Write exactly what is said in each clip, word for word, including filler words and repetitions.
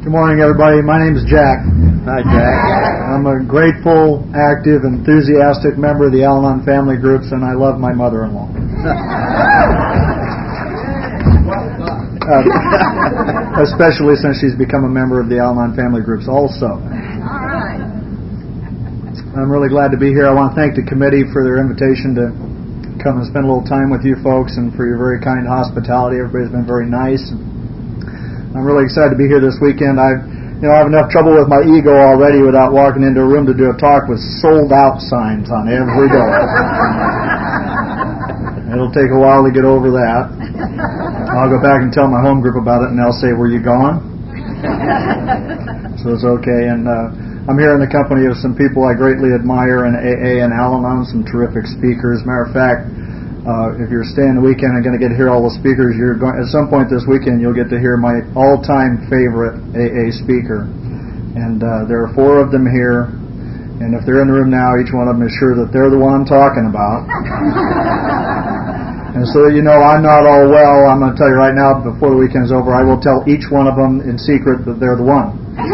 Good morning, everybody. My name is Jack. Hi, Jack. I'm a grateful, active, enthusiastic member of the Al-Anon family groups, and I love my mother-in-law. uh, especially since she's become a member of the Al-Anon family groups also. I'm really glad to be here. I want to thank the committee for their invitation to come and spend a little time with you folks and for your very kind hospitality. Everybody's been very nice. I'm really excited to be here this weekend. I, you know, I have enough trouble with my ego already without walking into a room to do a talk with sold out signs on every door. It'll take a while to get over that. I'll go back and tell my home group about it, and they'll say, "Were you gone?" So it's okay. And uh, I'm here in the company of some people I greatly admire in A A and Al-Anon, some terrific speakers. Matter of fact, Uh, if you're staying the weekend and going to get to hear all the speakers, you're going, at some point this weekend you'll get to hear my all-time favorite A A speaker. And uh, there are four of them here, and if they're in the room now, each one of them is sure that they're the one I'm talking about. And so that you know I'm not all well, I'm going to tell you right now, before the weekend's over, I will tell each one of them in secret that they're the one.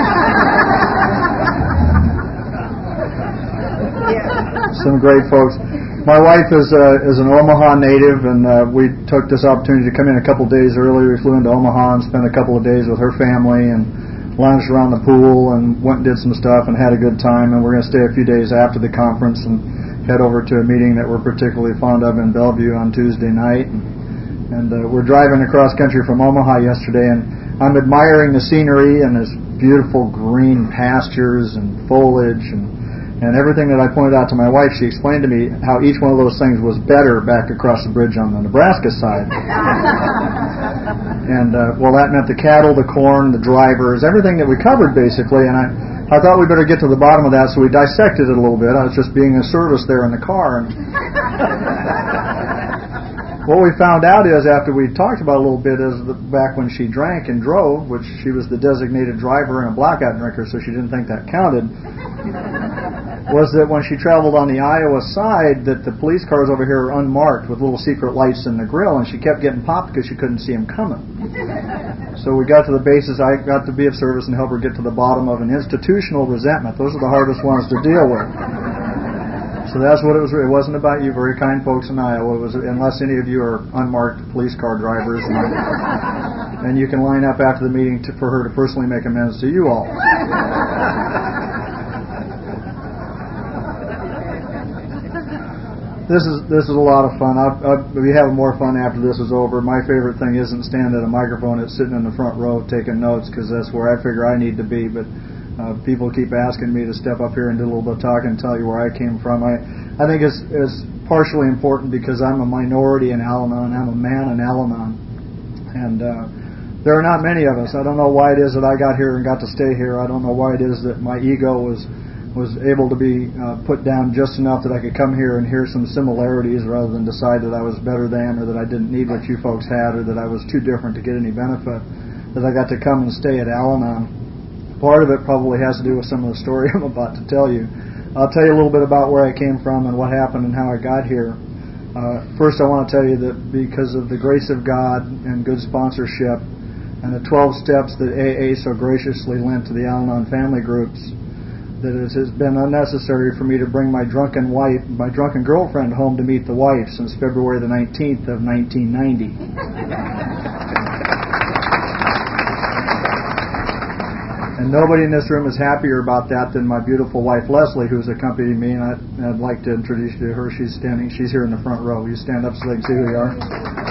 Some great folks. My wife is uh, is an Omaha native, and uh, we took this opportunity to come in a couple days early. We flew into Omaha and spent a couple of days with her family and lounged around the pool and went and did some stuff and had a good time. And we're going to stay a few days after the conference and head over to a meeting that we're particularly fond of in Bellevue on Tuesday night. And, and uh, we're driving across country from Omaha yesterday, and I'm admiring the scenery and this beautiful green pastures and foliage and And everything that I pointed out to my wife, she explained to me how each one of those things was better back across the bridge on the Nebraska side. And, uh, well, that meant the cattle, the corn, the drivers, everything that we covered, basically. And I, I thought we better get to the bottom of that, so we dissected it a little bit. I was just being a service there in the car. And what we found out is, after we talked about it a little bit, is the, back when she drank and drove, which she was the designated driver and a blackout drinker, so she didn't think that counted, was that when she traveled on the Iowa side, that the police cars over here are unmarked with little secret lights in the grill, and she kept getting popped because she couldn't see them coming. So we got to the basis. I got to be of service and help her get to the bottom of an institutional resentment. Those are the hardest ones to deal with. So that's what it was. It wasn't about you, very kind folks in Iowa. It was, unless any of you are unmarked police car drivers, and, and you can line up after the meeting to, for her to personally make amends to you all. This is this is a lot of fun. I'll, I'll be having more fun after this is over. My favorite thing isn't standing at a microphone; it's sitting in the front row taking notes, because that's where I figure I need to be. But uh, people keep asking me to step up here and do a little bit of talking and tell you where I came from. I I think it's it's partially important because I'm a minority in Al-Anon. I'm a man in Al-Anon, and uh, there are not many of us. I don't know why it is that I got here and got to stay here. I don't know why it is that my ego was. was able to be uh, put down just enough that I could come here and hear some similarities rather than decide that I was better than, or that I didn't need what you folks had, or that I was too different to get any benefit, that I got to come and stay at Al-Anon. Part of it probably has to do with some of the story I'm about to tell you. I'll tell you a little bit about where I came from and what happened and how I got here. Uh, first, I want to tell you that because of the grace of God and good sponsorship and the twelve steps that A A so graciously lent to the Al-Anon family groups, that it has been unnecessary for me to bring my drunken wife, my drunken girlfriend home to meet the wife since February the nineteenth of nineteen ninety. And nobody in this room is happier about that than my beautiful wife Leslie, who's accompanied me, and I'd, I'd like to introduce you to her. She's standing. She's here in the front row. You stand up so they can see who you are.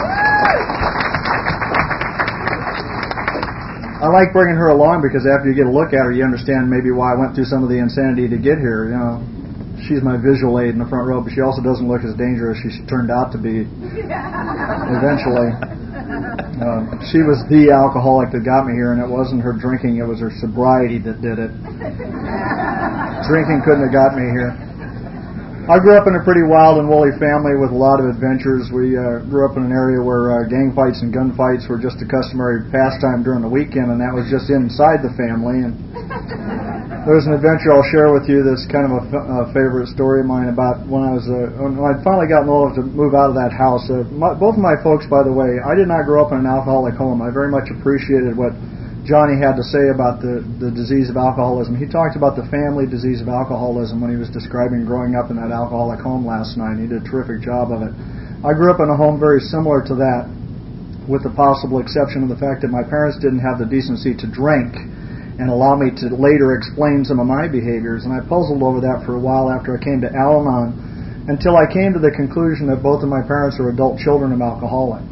I like bringing her along because after you get a look at her, you understand maybe why I went through some of the insanity to get here. You know, she's my visual aid in the front row, but she also doesn't look as dangerous as she turned out to be eventually. Uh, she was the alcoholic that got me here, and it wasn't her drinking, it was her sobriety that did it. Drinking couldn't have got me here. I grew up in a pretty wild and woolly family with a lot of adventures. We uh, grew up in an area where uh, gang fights and gunfights were just a customary pastime during the weekend, and that was just inside the family. And there's an adventure I'll share with you that's kind of a, f- a favorite story of mine about when I was uh, when I'd finally gotten old enough to move out of that house. Uh, my, both of my folks, by the way, I did not grow up in an alcoholic home. I very much appreciated what Johnny had to say about the, the disease of alcoholism. He talked about the family disease of alcoholism when he was describing growing up in that alcoholic home last night. He did a terrific job of it. I grew up in a home very similar to that, with the possible exception of the fact that my parents didn't have the decency to drink and allow me to later explain some of my behaviors. And I puzzled over that for a while after I came to Al-Anon, until I came to the conclusion that both of my parents are adult children of alcoholics.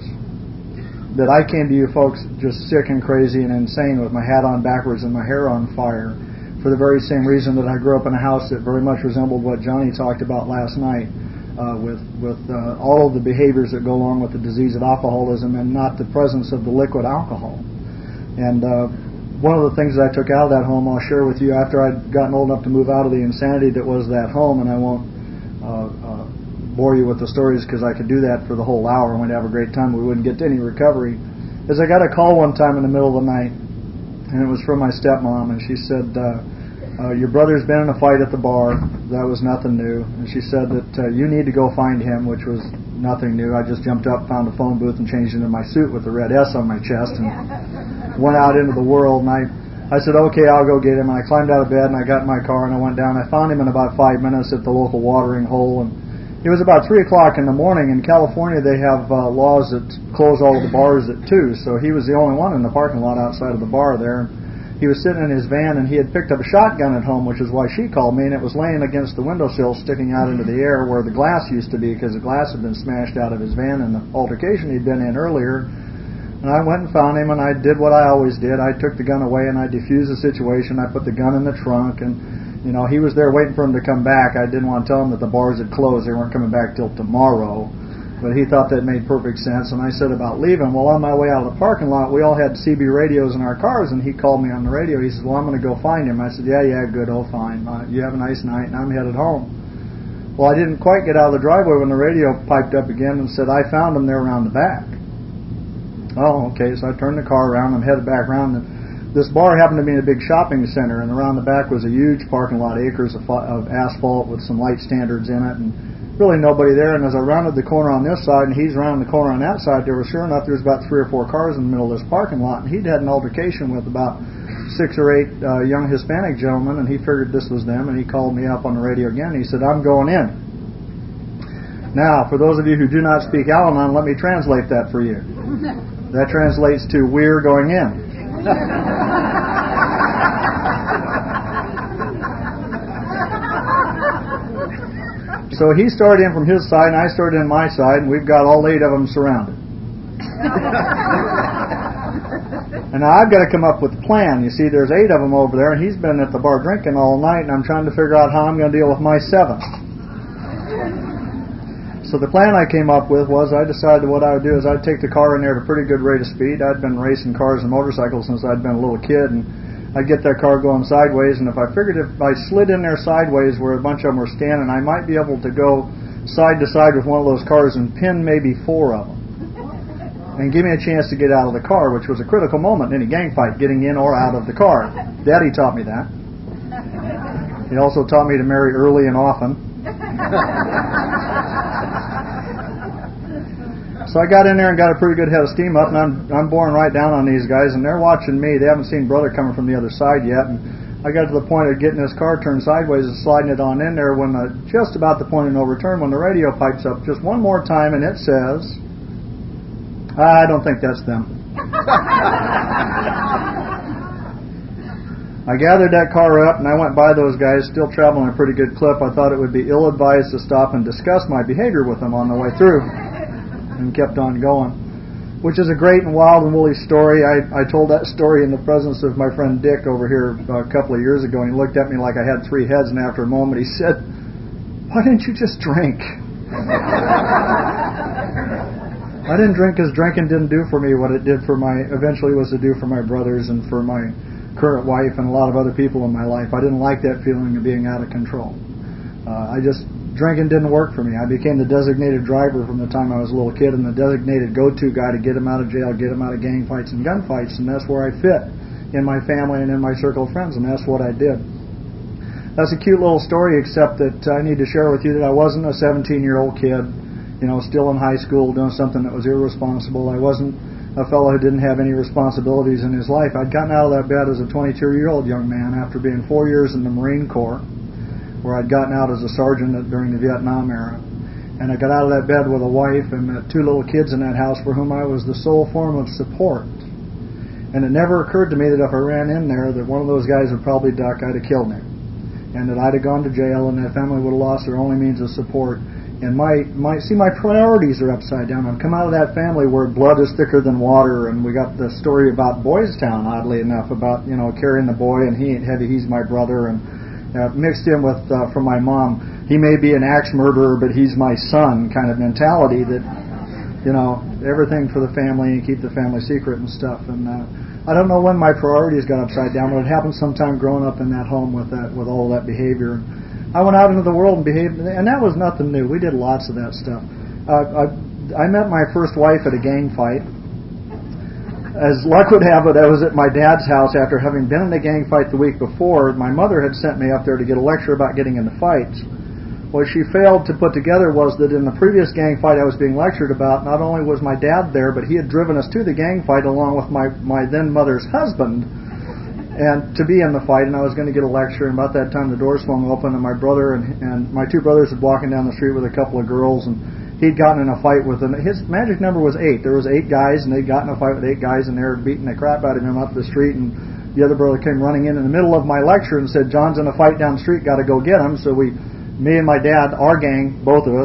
That I came to you folks just sick and crazy and insane with my hat on backwards and my hair on fire for the very same reason that I grew up in a house that very much resembled what Johnny talked about last night, uh, with with uh, all of the behaviors that go along with the disease of alcoholism and not the presence of the liquid alcohol. And uh, one of the things that I took out of that home I'll share with you after I'd gotten old enough to move out of the insanity that was that home, and I won't uh, uh, bore you with the stories because I could do that for the whole hour and we'd have a great time. We wouldn't get to any recovery. As I got a call one time in the middle of the night, and it was from my stepmom, and she said, uh, uh, your brother's been in a fight at the bar. That was nothing new. And she said that uh, you need to go find him, which was nothing new. I just jumped up, found a phone booth, and changed into my suit with the red S on my chest and went out into the world. And I, I said, okay, I'll go get him. And I climbed out of bed, and I got in my car, and I went down. I found him in about five minutes at the local watering hole, and it was about three o'clock in the morning. In California, they have uh, laws that close all of the bars at two, so he was the only one in the parking lot outside of the bar there. He was sitting in his van, and he had picked up a shotgun at home, which is why she called me, and it was laying against the windowsill, sticking out into the air where the glass used to be, because the glass had been smashed out of his van in the altercation he'd been in earlier. And I went and found him, and I did what I always did. I took the gun away, and I defused the situation. I put the gun in the trunk, and you know, he was there waiting for him to come back. I didn't want to tell him that the bars had closed. They weren't coming back till tomorrow. But he thought that made perfect sense. And I said about leaving. Well, on my way out of the parking lot, we all had C B radios in our cars. And he called me on the radio. He said, well, I'm going to go find him. I said, yeah, yeah, good. Oh, fine. Uh, you have a nice night. And I'm headed home. Well, I didn't quite get out of the driveway when the radio piped up again and said, I found him there around the back. Oh, okay. So I turned the car around. I'm headed back around. And this bar happened to be in a big shopping center, and around the back was a huge parking lot, acres of, of asphalt with some light standards in it, and really nobody there. And as I rounded the corner on this side, and he's rounding the corner on that side, there was sure enough there was about three or four cars in the middle of this parking lot, and he'd had an altercation with about six or eight uh, young Hispanic gentlemen, and he figured this was them, and he called me up on the radio again. And he said, I'm going in. Now, for those of you who do not speak Al-Anon, let me translate that for you. That translates to, we're going in. So he started in from his side, and I started in my side, and we've got all eight of them surrounded. And now I've got to come up with a plan. You see, there's eight of them over there, and he's been at the bar drinking all night, and I'm trying to figure out how I'm going to deal with my seven. So the plan I came up with was I decided what I would do is I'd take the car in there at a pretty good rate of speed. I'd been racing cars and motorcycles since I'd been a little kid, and I'd get that car going sideways, and if I figured if I slid in there sideways where a bunch of them were standing, I might be able to go side to side with one of those cars and pin maybe four of them and give me a chance to get out of the car, which was a critical moment in any gang fight, getting in or out of the car. Daddy taught me that. He also taught me to marry early and often. So I got in there and got a pretty good head of steam up, and I'm I'm boring right down on these guys, and they're watching me. They haven't seen Brother coming from the other side yet, and I got to the point of getting this car turned sideways and sliding it on in there when uh, just about the point of no return, when the radio pipes up just one more time, and it says, I don't think that's them. I gathered that car up, and I went by those guys, still traveling a pretty good clip. I thought it would be ill-advised to stop and discuss my behavior with them on the way through, and kept on going, which is a great and wild and woolly story. I, I told that story in the presence of my friend Dick over here a couple of years ago, and he looked at me like I had three heads, and after a moment he said, why didn't you just drink? I didn't drink because drinking didn't do for me what it did for my, eventually was to do for my brothers and for my current wife and a lot of other people in my life. I didn't like that feeling of being out of control. Uh, I just, drinking didn't work for me. I became the designated driver from the time I was a little kid and the designated go-to guy to get him out of jail, get him out of gang fights and gunfights, and that's where I fit in my family and in my circle of friends, and that's what I did. That's a cute little story, except that I need to share with you that I wasn't a seventeen-year-old kid, you know, still in high school doing something that was irresponsible. I wasn't a fellow who didn't have any responsibilities in his life. I'd gotten out of that bed as a twenty-two-year-old young man after being four years in the Marine Corps, where I'd gotten out as a sergeant during the Vietnam era. And I got out of that bed with a wife and uh, two little kids in that house for whom I was the sole form of support. And it never occurred to me that if I ran in there, that one of those guys would probably duck, I'd have killed him. And that I'd have gone to jail and that family would have lost their only means of support. And my, my see, my priorities are upside down. I've come out of that family where blood is thicker than water, and we got the story about Boys Town, oddly enough, about, you know, carrying the boy, and he ain't heavy, he's my brother, and uh, mixed in with, uh, from my mom, he may be an axe murderer, but he's my son kind of mentality that, you know, everything for the family and keep the family secret and stuff. And uh, I don't know when my priorities got upside down, but it happened sometime growing up in that home with that, with all that behavior. I went out into the world and behaved, and that was nothing new. We did lots of that stuff. Uh, I, I met my first wife at a gang fight. As luck would have it, I was at my dad's house after having been in a gang fight the week before. My mother had sent me up there to get a lecture about getting into fights. What she failed to put together was that in the previous gang fight I was being lectured about, not only was my dad there, but he had driven us to the gang fight along with my, my then mother's husband, and to be in the fight, and I was going to get a lecture, and about that time the doors swung open, and my brother and, and my two brothers were walking down the street with a couple of girls, and he'd gotten in a fight with them. His magic number was eight. There was eight guys, and they'd gotten in a fight with eight guys, and they were beating the crap out of him up the street, and the other brother came running in in the middle of my lecture and said, "John's in a fight down the street, got to go get him." So we, me and my dad, our gang, both of us,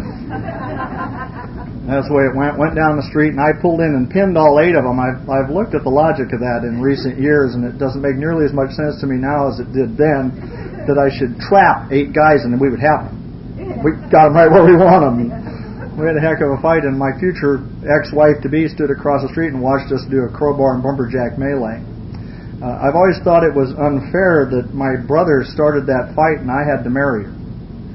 that's the way it went, went down the street, and I pulled in and pinned all eight of them. I've, I've looked at the logic of that in recent years, and it doesn't make nearly as much sense to me now as it did then, that I should trap eight guys and then we would have them. We got them right where we want them. We had a heck of a fight, and my future ex-wife-to-be stood across the street and watched us do a crowbar and bumperjack melee. Uh, I've always thought it was unfair that my brother started that fight and I had to marry her.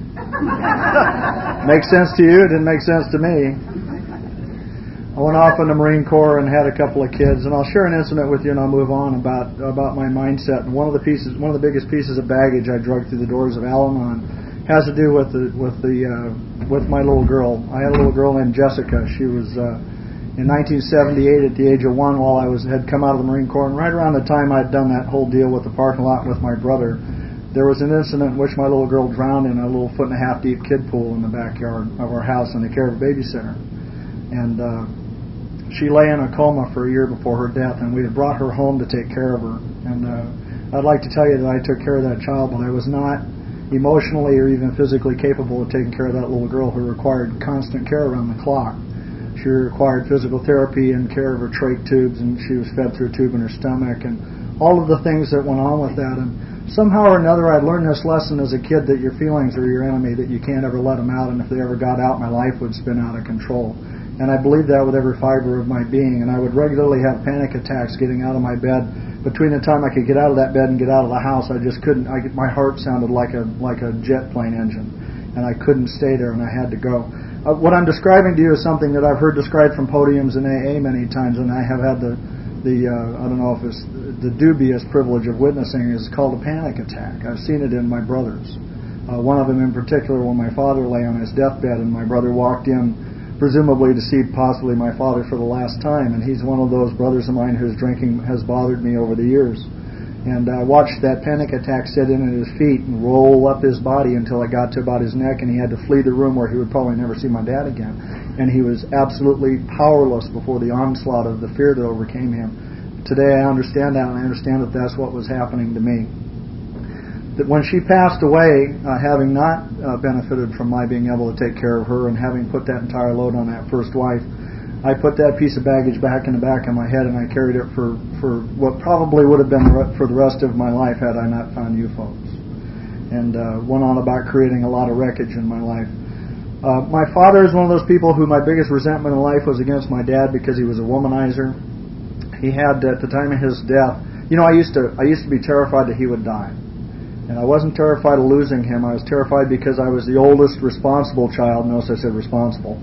Makes sense to you? It didn't make sense to me. I went off in the Marine Corps and had a couple of kids, and I'll share an incident with you, and I'll move on about about my mindset. And one of the pieces, one of the biggest pieces of baggage I dragged through the doors of Al-Anon has to do with the with the uh, with my little girl. I had a little girl named Jessica. She was uh, in nineteen seventy-eight at the age of one, while I was had come out of the Marine Corps, and right around the time I'd done that whole deal with the parking lot with my brother, there was an incident in which my little girl drowned in a little foot and a half deep kid pool in the backyard of our house in the care of a babysitter. And uh, she lay in a coma for a year before her death, and we had brought her home to take care of her. And uh, I'd like to tell you that I took care of that child, but I was not emotionally or even physically capable of taking care of that little girl who required constant care around the clock. She required physical therapy and care of her trach tubes, and she was fed through a tube in her stomach, and all of the things that went on with that. And somehow or another, I'd learned this lesson as a kid, that your feelings are your enemy, that you can't ever let them out, and if they ever got out, my life would spin out of control. And I believed that with every fiber of my being, and I would regularly have panic attacks getting out of my bed. Between the time I could get out of that bed and get out of the house, I just couldn't. I, my heart sounded like a like a jet plane engine, and I couldn't stay there, and I had to go. Uh, what I'm describing to you is something that I've heard described from podiums in A A many times, and I have had the the uh, I don't know if it's the dubious privilege of witnessing. Is called a panic attack. I've seen it in my brothers. Uh, one of them in particular, when my father lay on his deathbed, and my brother walked in, presumably to see possibly my father for the last time, and he's one of those brothers of mine whose drinking has bothered me over the years. And I watched that panic attack set in at his feet and roll up his body until it got to about his neck, and he had to flee the room where he would probably never see my dad again. And he was absolutely powerless before the onslaught of the fear that overcame him. Today I understand that, and I understand that that's what was happening to me. That when she passed away, uh, having not uh, benefited from my being able to take care of her and having put that entire load on that first wife, I put that piece of baggage back in the back of my head, and I carried it for, for what probably would have been for the rest of my life had I not found you folks. And uh, went on about creating a lot of wreckage in my life. Uh, my father is one of those people who my biggest resentment in life was against my dad because he was a womanizer. He had, at the time of his death, you know, I used to I used to be terrified that he would die. And I wasn't terrified of losing him. I was terrified because I was the oldest responsible child. Notice I said responsible.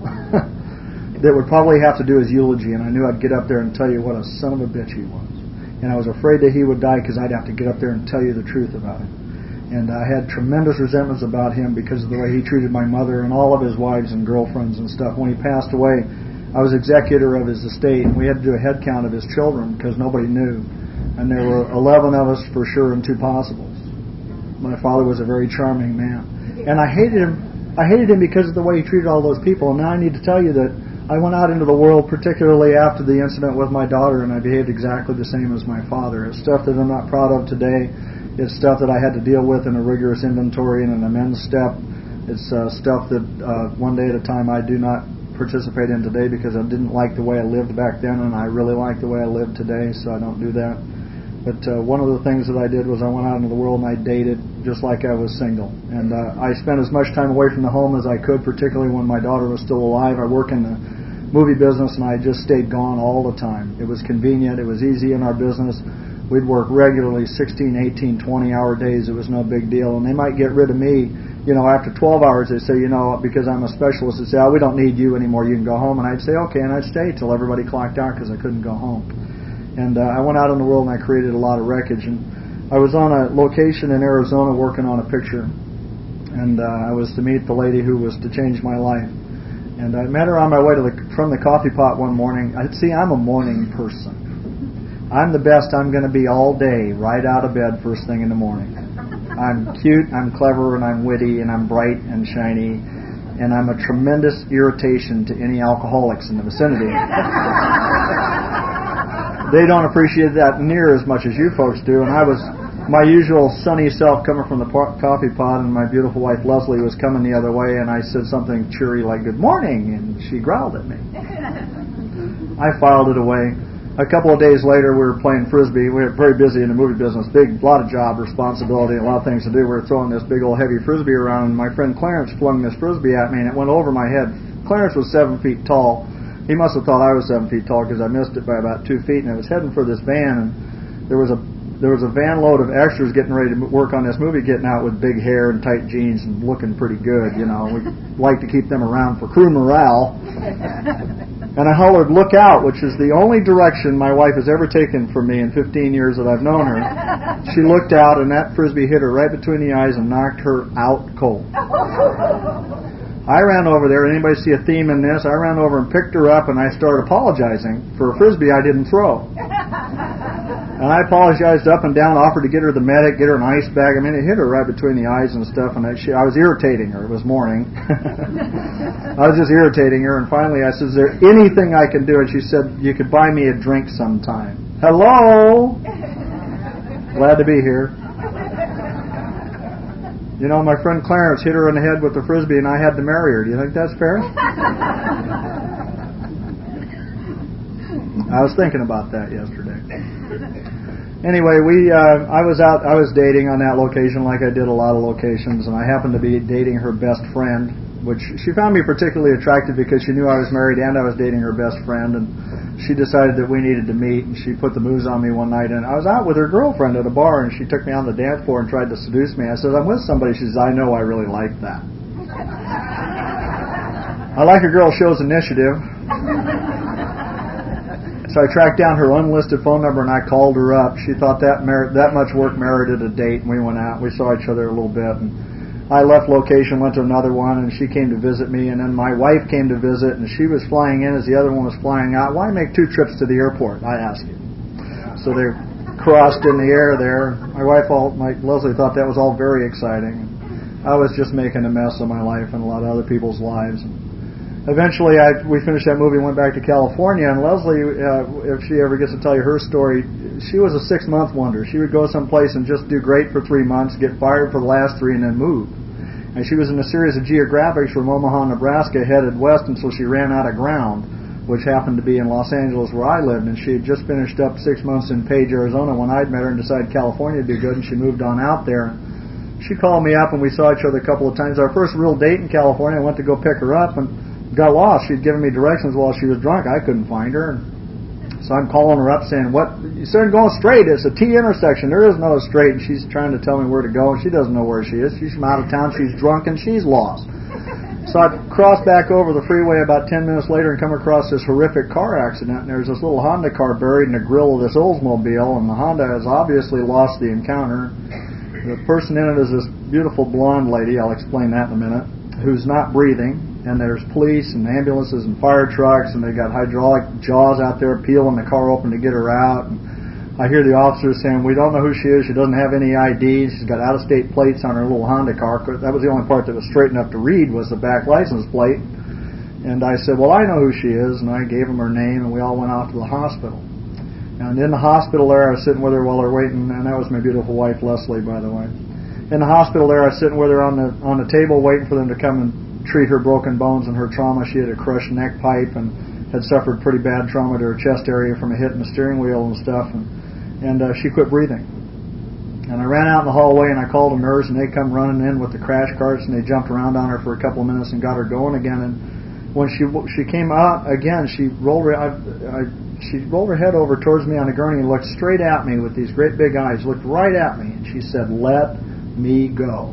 That would probably have to do his eulogy. And I knew I'd get up there and tell you what a son of a bitch he was. And I was afraid that he would die because I'd have to get up there and tell you the truth about him. And I had tremendous resentments about him because of the way he treated my mother and all of his wives and girlfriends and stuff. When he passed away, I was executor of his estate, and we had to do a head count of his children because nobody knew. And there were eleven of us for sure and two possibles. My father was a very charming man. And I hated him. I hated him because of the way he treated all those people. And now I need to tell you that I went out into the world, particularly after the incident with my daughter, and I behaved exactly the same as my father. It's stuff that I'm not proud of today. It's stuff that I had to deal with in a rigorous inventory and an amends step. It's uh, stuff that uh, one day at a time I do not participate in today because I didn't like the way I lived back then, and I really like the way I live today, so I don't do that. But uh, one of the things that I did was I went out into the world and I dated just like I was single. And uh, I spent as much time away from the home as I could, particularly when my daughter was still alive. I work in the movie business, and I just stayed gone all the time. It was convenient. It was easy in our business. We'd work regularly sixteen, eighteen, twenty-hour days. It was no big deal. And they might get rid of me, you know, after twelve hours. They'd say, you know, because I'm a specialist, they'd say, oh, we don't need you anymore. You can go home. And I'd say, okay, and I'd stay till everybody clocked out because I couldn't go home. And uh, I went out in the world and I created a lot of wreckage. And I was on a location in Arizona working on a picture. And uh, I was to meet the lady who was to change my life. And I met her on my way to the, from the coffee pot one morning. I see, I'm a morning person. I'm the best I'm going to be all day, right out of bed first thing in the morning. I'm cute, I'm clever, and I'm witty, and I'm bright and shiny, and I'm a tremendous irritation to any alcoholics in the vicinity. They don't appreciate that near as much as you folks do, and I was my usual sunny self coming from the po- coffee pot, and my beautiful wife Leslie was coming the other way, and I said something cheery like, good morning, and she growled at me. I filed it away. A couple of days later, we were playing Frisbee. We were very busy in the movie business, big, lot of job responsibility, a lot of things to do. We were throwing this big old heavy Frisbee around, and my friend Clarence flung this Frisbee at me, and it went over my head. Clarence was seven feet tall. He must have thought I was seven feet tall because I missed it by about two feet, and I was heading for this van, and there was a there was a van load of extras getting ready to work on this movie, getting out with big hair and tight jeans and looking pretty good, you know. We like to keep them around for crew morale. And I hollered, look out, which is the only direction my wife has ever taken from me in fifteen years that I've known her. She looked out, and that Frisbee hit her right between the eyes and knocked her out cold. I ran over there. Anybody see a theme in this? I ran over and picked her up, and I started apologizing for a Frisbee I didn't throw. And I apologized up and down, offered to get her the medic, get her an ice bag. I mean, it hit her right between the eyes and stuff, and I, she, I was irritating her. It was morning. I was just irritating her, and finally I said, is there anything I can do? And she said, you could buy me a drink sometime. Hello? Glad to be here. You know, my friend Clarence hit her in the head with the Frisbee, and I had to marry her. Do you think that's fair? I was thinking about that yesterday. Anyway, we uh, I was out. I was dating on that location, like I did a lot of locations, and I happened to be dating her best friend, which she found me particularly attractive because she knew I was married and I was dating her best friend, and she decided that we needed to meet, and she put the moves on me one night, and I was out with her girlfriend at a bar, and she took me on the dance floor and tried to seduce me. I said, I'm with somebody. She says, I know, I really like that. I like a girl who shows initiative. So I tracked down her unlisted phone number and I called her up. She thought that merit, that much work merited a date, and we went out. We saw each other a little bit, and I left location, went to another one, and she came to visit me, and then my wife came to visit, and she was flying in as the other one was flying out. Why make two trips to the airport? I asked you. So they crossed in the air there. My wife, all, my Leslie, thought that was all very exciting. I was just making a mess of my life and a lot of other people's lives. Eventually, I, we finished that movie and went back to California, and Leslie, uh, if she ever gets to tell you her story, she was a six-month wonder. She would go someplace and just do great for three months, get fired for the last three, and then move. And she was in a series of geographics from Omaha, Nebraska, headed west until she ran out of ground, which happened to be in Los Angeles where I lived, and she had just finished up six months in Page, Arizona when I'd met her and decided California would be good, and she moved on out there. She called me up, and we saw each other a couple of times. Our first real date in California, I went to go pick her up, and got lost. She'd given me directions while she was drunk. I couldn't find her. So I'm calling her up saying, what? You said going straight. It's a T intersection. There is no straight. And she's trying to tell me where to go, and she doesn't know where she is. She's from out of town. She's drunk, and she's lost. So I crossed back over the freeway about ten minutes later and come across this horrific car accident. And there's this little Honda car buried in the grill of this Oldsmobile, and the Honda has obviously lost the encounter. The person in it is this beautiful blonde lady, I'll explain that in a minute, who's not breathing. and there's police and ambulances and fire trucks, and they got hydraulic jaws out there peeling the car open to get her out. And I hear the officers saying, we don't know who she is, she doesn't have any I D, she's got out-of-state plates on her little Honda car. That was the only part that was straight enough to read was the back license plate. And I said, well, I know who she is, and I gave them her name, and we all went off to the hospital. And in the hospital there, I was sitting with her while they're waiting, and that was my beautiful wife, Leslie, by the way. In the hospital there, I was sitting with her on the on the table waiting for them to come and treat her broken bones and her trauma. She had a crushed neck pipe and had suffered pretty bad trauma to her chest area from a hit in the steering wheel and stuff, and, and uh, she quit breathing. And I ran out in the hallway, and I called a nurse, and they come running in with the crash carts, and they jumped around on her for a couple of minutes and got her going again. And when she she came out again, she rolled her I, I, she rolled her head over towards me on the gurney and looked straight at me with these great big eyes, looked right at me, and she said, "Let me go."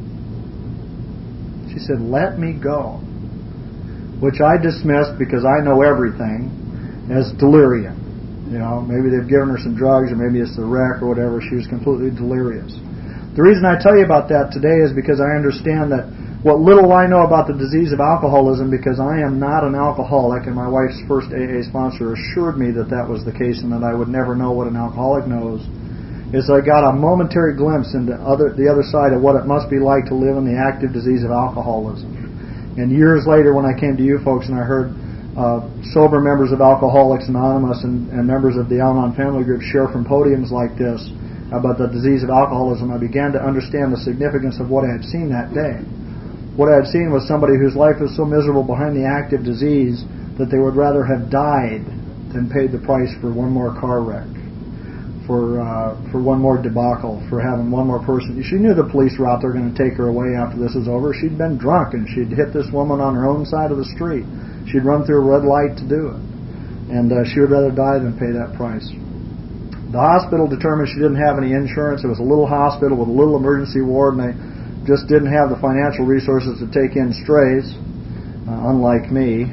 She said, "Let me go," which I dismissed because I know everything as delirium. You know, maybe they've given her some drugs, or maybe it's the wreck or whatever. She was completely delirious. The reason I tell you about that today is because I understand that what little I know about the disease of alcoholism, because I am not an alcoholic, and my wife's first A A sponsor assured me that that was the case and that I would never know what an alcoholic knows, is I got a momentary glimpse into other, the other side of what it must be like to live in the active disease of alcoholism. And years later, when I came to you folks and I heard uh, sober members of Alcoholics Anonymous and, and members of the Al-Anon family group share from podiums like this about the disease of alcoholism, I began to understand the significance of what I had seen that day. What I had seen was somebody whose life was so miserable behind the active disease that they would rather have died than paid the price for one more car wreck, for uh, for one more debacle, for having one more person. She knew the police were out there going to take her away after this was over. She'd been drunk, and she'd hit this woman on her own side of the street. She'd run through a red light to do it. And uh, she would rather die than pay that price. The hospital determined she didn't have any insurance. It was a little hospital with a little emergency ward, and they just didn't have the financial resources to take in strays, uh, unlike me.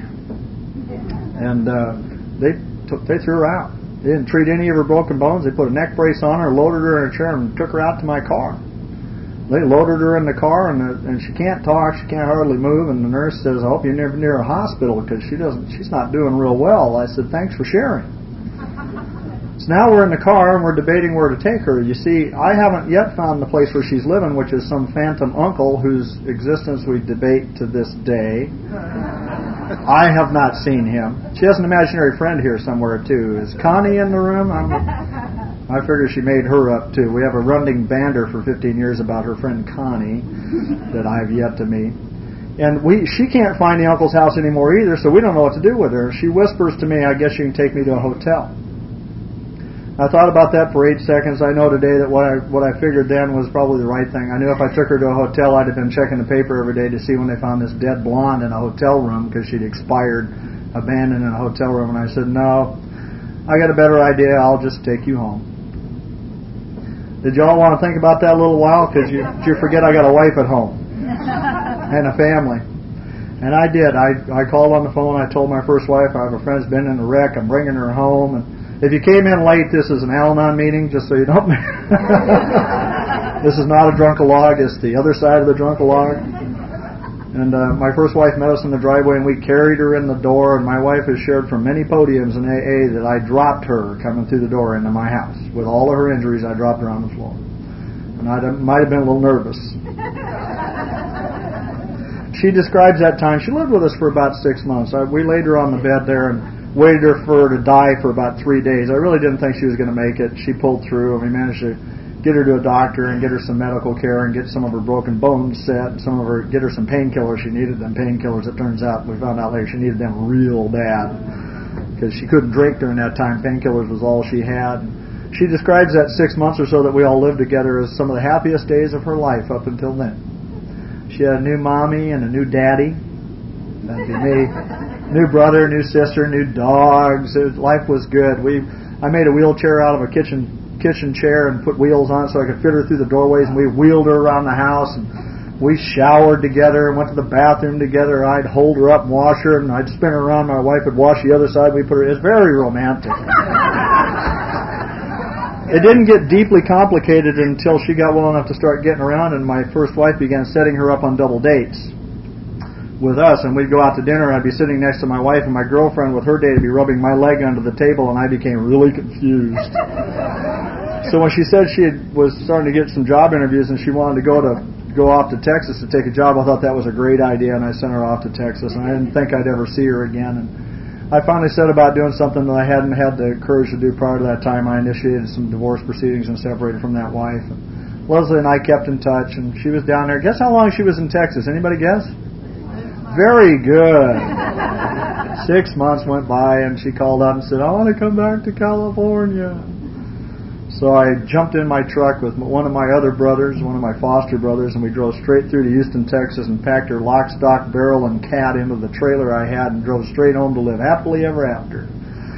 And uh, they took, they threw her out. They didn't treat any of her broken bones. They put a neck brace on her, loaded her in a chair, and took her out to my car. They loaded her in the car, and uh, and she can't talk, she can't hardly move. And the nurse says, "I hope you're never near a hospital because she doesn't, she's not doing real well." I said, "Thanks for sharing." So now we're in the car and we're debating where to take her. You see, I haven't yet found the place where she's living, which is some phantom uncle whose existence we debate to this day. I have not seen him. She has an imaginary friend here somewhere too. Is Connie in the room? I'm, I figure she made her up too. We have a running banter for fifteen years about her friend Connie that I've yet to meet. And we she can't find the uncle's house anymore either, so we don't know what to do with her. She whispers to me, "I guess you can take me to a hotel." I thought about that for eight seconds. I know today that what I what I figured then was probably the right thing. I knew if I took her to a hotel, I'd have been checking the paper every day to see when they found this dead blonde in a hotel room because she'd expired, abandoned in a hotel room. And I said, "No, I got a better idea. I'll just take you home." Did y'all want to think about that a little while? Because you, you forget I got a wife at home and a family. And I did. I I called on the phone. I told my first wife, "I have a friend's been in a wreck. I'm bringing her home." And if you came in late, this is an Al-Anon meeting, just so you don't. This is not a drunkalog. It's the other side of the drunkalog. And uh, my first wife met us in the driveway, and we carried her in the door. And my wife has shared from many podiums in A A that I dropped her coming through the door into my house. With all of her injuries, I dropped her on the floor. And I might have been a little nervous. She describes that time. She lived with us for about six months. I, we laid her on the bed there and waited her for her to die for about three days. I really didn't think she was going to make it. She pulled through, and we managed to get her to a doctor and get her some medical care and get some of her broken bones set, and some of her get her some painkillers. She needed them painkillers. It turns out, we found out later, she needed them real bad because she couldn't drink during that time. Painkillers was all she had. She describes that six months or so that we all lived together as some of the happiest days of her life up until then. She had a new mommy and a new daddy. That'd be me. New brother, new sister, new dogs. It, life was good. We, I made a wheelchair out of a kitchen kitchen chair and put wheels on it so I could fit her through the doorways, and we wheeled her around the house, and we showered together and went to the bathroom together. I'd hold her up and wash her, and I'd spin her around. My wife would wash the other side. We put her. It's very romantic. It didn't get deeply complicated until she got well enough to start getting around, and my first wife began setting her up on double dates. with us, and we'd go out to dinner, and I'd be sitting next to my wife, and my girlfriend with her date would be rubbing my leg under the table, and I became really confused. So when she said she had, was starting to get some job interviews and she wanted to go to go off to Texas to take a job, I thought that was a great idea, and I sent her off to Texas, and I didn't think I'd ever see her again. And I finally set about doing something that I hadn't had the courage to do prior to that time. I initiated some divorce proceedings and separated from that wife. And Leslie and I kept in touch, and she was down there. Guess how long she was in Texas? Anybody guess? Very good. Six months went by, and she called up and said, I want to come back to California. So I jumped in my truck with one of my other brothers, one of my foster brothers, and we drove straight through to Houston, Texas, and packed her lock, stock, barrel, and cat into the trailer I had and drove straight home to live happily ever after.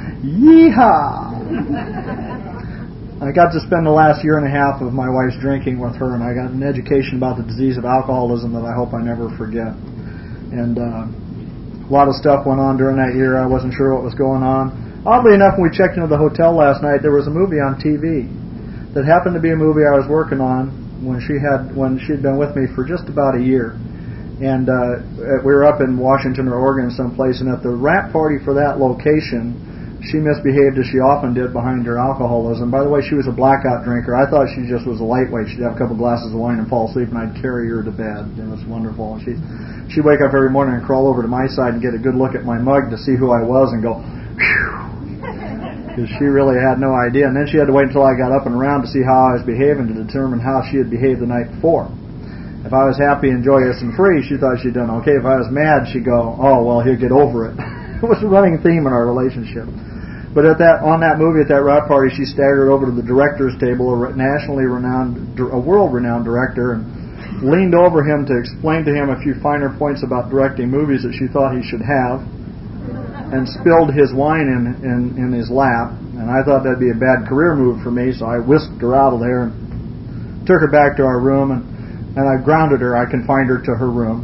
Yeehaw! I got to spend the last year and a half of my wife's drinking with her, and I got an education about the disease of alcoholism that I hope I never forget. And uh, a lot of stuff went on during that year. I wasn't sure what was going on. Oddly enough, when we checked into the hotel last night, there was a movie on T V that happened to be a movie I was working on when she had when she'd been with me for just about a year. And uh, we were up in Washington or Oregon someplace, and at the wrap party for that location, she misbehaved as she often did behind her alcoholism. By the way, she was a blackout drinker. I thought she just was a lightweight. She'd have a couple glasses of wine and fall asleep, and I'd carry her to bed. It was wonderful. And she'd, she'd wake up every morning and crawl over to my side and get a good look at my mug to see who I was and go, phew. Because she really had no idea. And then she had to wait until I got up and around to see how I was behaving to determine how she had behaved the night before. If I was happy and joyous and free, she thought she'd done okay. If I was mad, she'd go, oh, well, he'll get over it. It was a running theme in our relationship. But at that, on that movie, at that wrap party, she staggered over to the director's table, a nationally renowned, a world-renowned director, and leaned over him to explain to him a few finer points about directing movies that she thought he should have, and spilled his wine in, in, in his lap. And I thought that'd be a bad career move for me, so I whisked her out of there and took her back to our room, and, and I grounded her. I confined her to her room.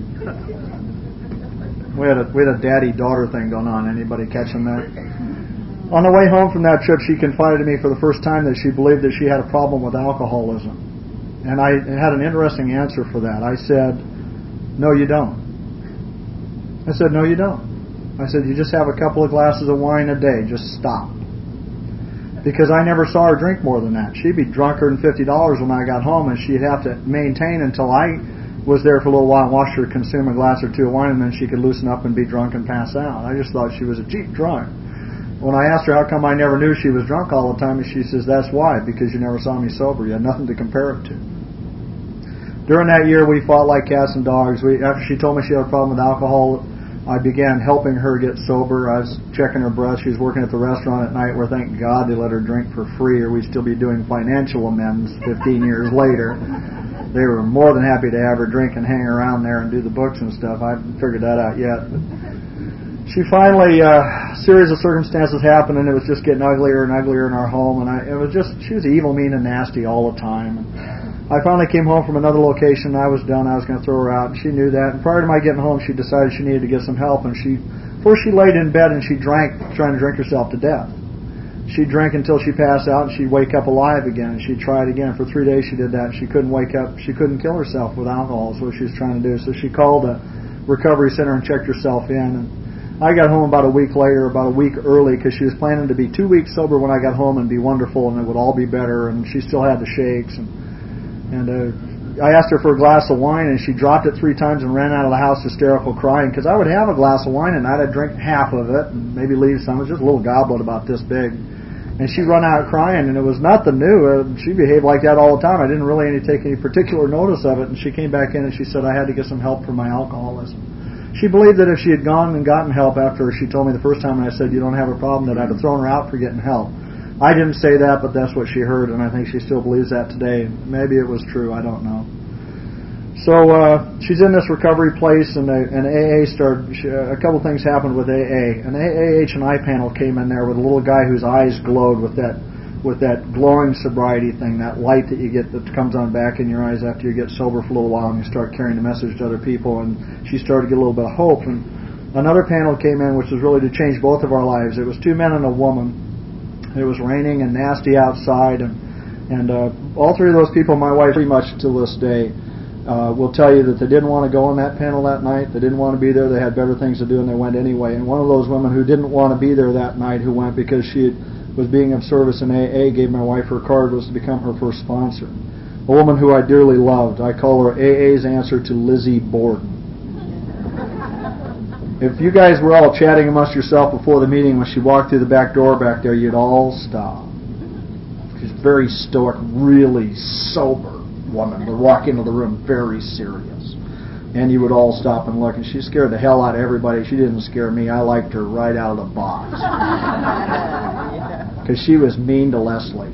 We had a we had a daddy-daughter thing going on. Anybody catching that? On the way home from that trip, she confided to me for the first time that she believed that she had a problem with alcoholism. And I had an interesting answer for that. I said, no, you don't. I said, no, you don't. I said, you just have a couple of glasses of wine a day. Just stop. Because I never saw her drink more than that. She'd be drunker than fifty dollars when I got home, and she'd have to maintain until I was there for a little while and watched her consume a glass or two of wine, and then she could loosen up and be drunk and pass out. I just thought she was a cheap drunk. When I asked her how come I never knew she was drunk all the time, she says, that's why, because you never saw me sober. You had nothing to compare it to. During that year, we fought like cats and dogs. We, after she told me she had a problem with alcohol, I began helping her get sober. I was checking her breath. She was working at the restaurant at night where, thank God, they let her drink for free, or we'd still be doing financial amends fifteen years later. They were more than happy to have her drink and hang around there and do the books and stuff. I haven't figured that out yet. But she finally, uh, a series of circumstances happened, and it was just getting uglier and uglier in our home. And I, it was just, she was evil, mean, and nasty all the time. And I finally came home from another location. I was done. I was going to throw her out. And she knew that. And prior to my getting home, she decided she needed to get some help. And she, first she laid in bed and she drank, trying to drink herself to death. She'd drink until she passed out, and she'd wake up alive again. And she'd try it again. For three days she did that. She couldn't wake up. She couldn't kill herself with alcohol. Is what she was trying to do. So she called a recovery center and checked herself in. And I got home about a week later, about a week early, because she was planning to be two weeks sober when I got home and be wonderful, and it would all be better. And she still had the shakes. And And uh, I asked her for a glass of wine, and she dropped it three times and ran out of the house hysterical crying, because I would have a glass of wine, and I'd drink half of it and maybe leave some. It was just a little goblet about this big. And she'd run out crying, and it was nothing new. Uh, she behaved like that all the time. I didn't really any, take any particular notice of it, and she came back in and she said I had to get some help for my alcoholism. She believed that if she had gone and gotten help after she told me the first time, and I said, you don't have a problem, that I'd have thrown her out for getting help. I didn't say that, but that's what she heard, and I think she still believes that today. Maybe it was true, I don't know. So uh, she's in this recovery place, and, uh, and A A started. She, uh, a couple things happened with A A. An A A H and I panel came in there with a little guy whose eyes glowed with that with that glowing sobriety thing, that light that you get that comes on back in your eyes after you get sober for a little while and you start carrying the message to other people. And she started to get a little bit of hope. And another panel came in, which was really to change both of our lives. It was two men and a woman. It was raining and nasty outside, and and uh, all three of those people, my wife, pretty much to this day, uh, will tell you that they didn't want to go on that panel that night. They didn't want to be there. They had better things to do, and they went anyway. And one of those women who didn't want to be there that night, who went because she was being of service in A A, gave my wife her card, was to become her first sponsor. A woman who I dearly loved. I call her A A's answer to Lizzie Borden. If you guys were all chatting amongst yourself before the meeting, when she walked through the back door back there, you'd all stop. She's very stoic, really sober woman would walk into the room very serious, and you would all stop and look, and she scared the hell out of everybody. She didn't scare me. I liked her right out of the box because she was mean to Leslie.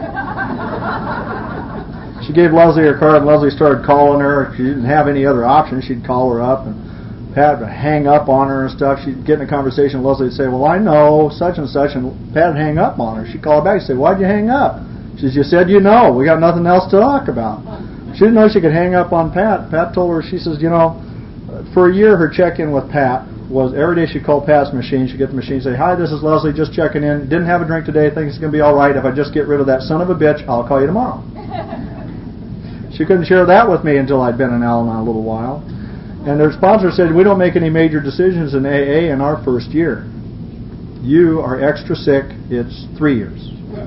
She gave Leslie her card, and Leslie started calling her. She didn't have any other option. She'd call her up, and Pat would hang up on her and stuff. She'd get in a conversation, and Leslie would say, well, I know such and such, and Pat would hang up on her. She'd call her back and say, why'd you hang up? She said, you said you know. We got nothing else to talk about. She didn't know she could hang up on Pat. Pat told her, she says, you know, for a year her check-in with Pat was every day she'd call Pat's machine. She'd get the machine and say, hi, this is Leslie, just checking in. Didn't have a drink today. Think it's going to be all right. If I just get rid of that son of a bitch, I'll call you tomorrow. She couldn't share that with me until I'd been in Al-Anon a little while. And their sponsor said, we don't make any major decisions in A A in our first year. You are extra sick. It's three years.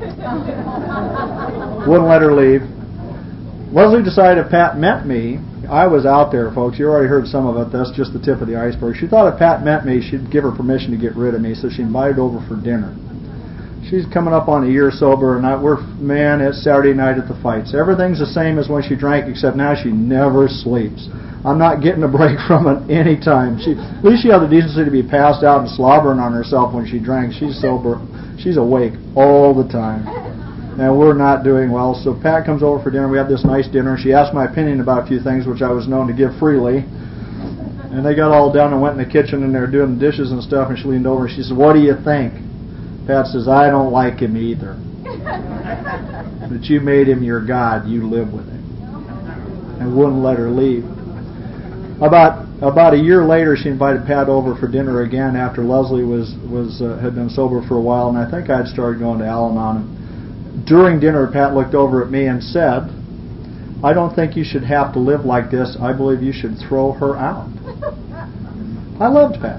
Wouldn't let her leave. Leslie decided if Pat met me, I was out there, folks. You already heard some of it. That's just the tip of the iceberg. She thought if Pat met me, she'd give her permission to get rid of me, so she invited over for dinner. She's coming up on a year sober, and I, we're, man, it's Saturday night at the fights. Everything's the same as when she drank, except now she never sleeps. I'm not getting a break from it any time. She, at least she had the decency to be passed out and slobbering on herself when she drank. She's sober. She's awake all the time. And we're not doing well. So Pat comes over for dinner. We have this nice dinner. She asked my opinion about a few things, which I was known to give freely. And they got all done and went in the kitchen, and they're doing the dishes and stuff. And she leaned over and she said, what do you think? Pat says, I don't like him either. But you made him your God. You live with him. And wouldn't let her leave. About about a year later, she invited Pat over for dinner again after Leslie was was uh, had been sober for a while, and I think I'd started going to Al-Anon. During dinner, Pat looked over at me and said, I don't think you should have to live like this. I believe you should throw her out. I loved Pat.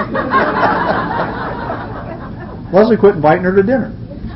Leslie quit inviting her to dinner.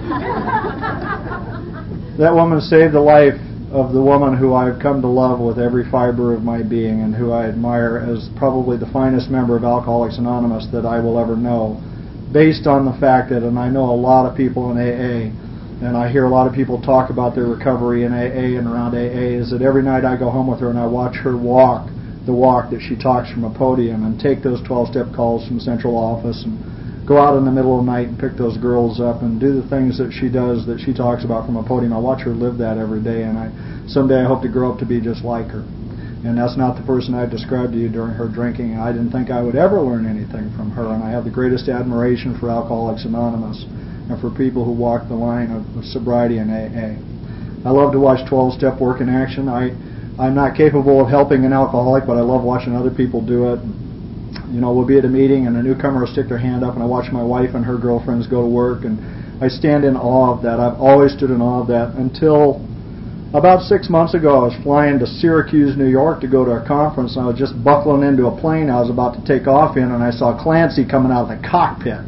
That woman saved the life of the woman who I've come to love with every fiber of my being, and who I admire as probably the finest member of Alcoholics Anonymous that I will ever know, based on the fact that, and I know a lot of people in A A, and I hear a lot of people talk about their recovery in A A and around A A, is that every night I go home with her and I watch her walk the walk that she talks from a podium, and take those twelve-step calls from central office, and go out in the middle of the night and pick those girls up and do the things that she does, that she talks about from a podium. I watch her live that every day, and I someday I hope to grow up to be just like her. And that's not the person I described to you during her drinking. I didn't think I would ever learn anything from her, and I have the greatest admiration for Alcoholics Anonymous and for people who walk the line of, of sobriety in A A. I love to watch twelve-step work in action. I, I'm not capable of helping an alcoholic, but I love watching other people do it. You know, we'll be at a meeting and a newcomer will stick their hand up, and I watch my wife and her girlfriends go to work, and I stand in awe of that. I've always stood in awe of that until about six months ago. I was flying to Syracuse, New York to go to a conference, and I was just buckling into a plane I was about to take off in, and I saw Clancy coming out of the cockpit.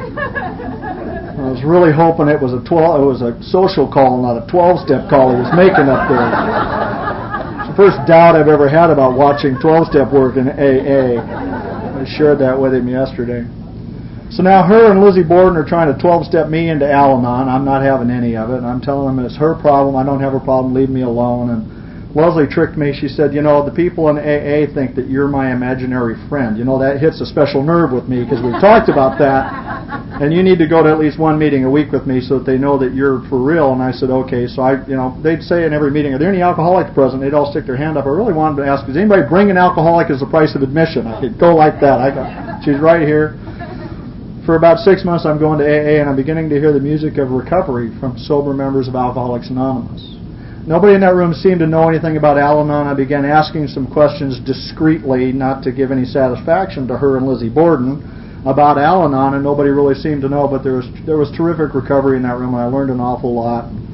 I was really hoping it was a twelve. It was a social call, not a twelve-step call he was making up there. It's the first doubt I've ever had about watching twelve-step work in A A. I shared that with him yesterday. So now her and Lizzie Borden are trying to twelve-step me into Al-Anon. I'm not having any of it. I'm telling them it's her problem. I don't have a problem. Leave me alone. And Leslie tricked me. She said, you know, the people in A A think that you're my imaginary friend. You know, that hits a special nerve with me because we've talked about that. And you need to go to at least one meeting a week with me so that they know that you're for real. And I said, okay. So I, you know, they'd say in every meeting, are there any alcoholics present? They'd all stick their hand up. I really wanted to ask, does anybody bring an alcoholic as the price of admission? I could go like that. I got, she's right here. For about six months, I'm going to A A, and I'm beginning to hear the music of recovery from sober members of Alcoholics Anonymous. Nobody in that room seemed to know anything about Al-Anon. I began asking some questions discreetly, not to give any satisfaction to her and Lizzie Borden, about Al-Anon, and nobody really seemed to know. But there was there was terrific recovery in that room, and I learned an awful lot.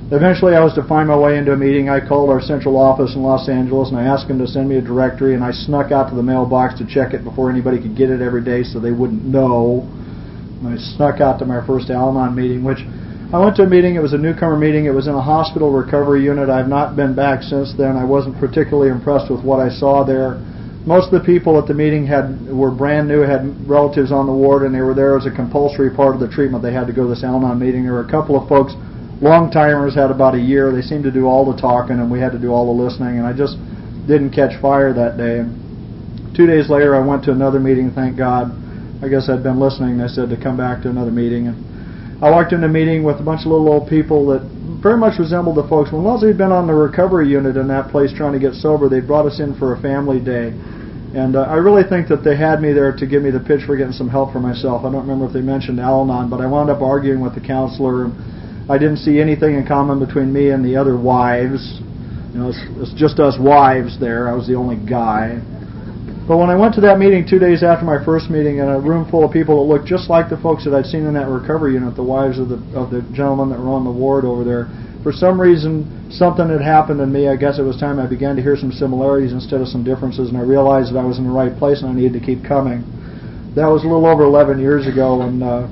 Eventually, I was to find my way into a meeting. I called our central office in Los Angeles, and I asked them to send me a directory, and I snuck out to the mailbox to check it before anybody could get it every day so they wouldn't know. And I snuck out to my first Al-Anon meeting, which I went to a meeting. It was a newcomer meeting. It was in a hospital recovery unit. I've not been back since then. I wasn't particularly impressed with what I saw there. Most of the people at the meeting had were brand new, had relatives on the ward, and they were there as a compulsory part of the treatment. They had to go to this Al-Anon meeting. There were a couple of folks, long-timers, had about a year. They seemed to do all the talking, and we had to do all the listening, and I just didn't catch fire that day. And two days later, I went to another meeting, thank God. I guess I'd been listening. They said to come back to another meeting. And I walked into a meeting with a bunch of little old people that very much resembled the folks. When Leslie had been on the recovery unit in that place trying to get sober, they brought us in for a family day. And uh, I really think that they had me there to give me the pitch for getting some help for myself. I don't remember if they mentioned Al-Anon, but I wound up arguing with the counselor. I didn't see anything in common between me and the other wives. You know, it's, it's just us wives there. I was the only guy. But when I went to that meeting two days after my first meeting in a room full of people that looked just like the folks that I'd seen in that recovery unit, the wives of the of the gentlemen that were on the ward over there, for some reason, something had happened in me. I guess it was time I began to hear some similarities instead of some differences, and I realized that I was in the right place and I needed to keep coming. That was a little over eleven years ago, and uh,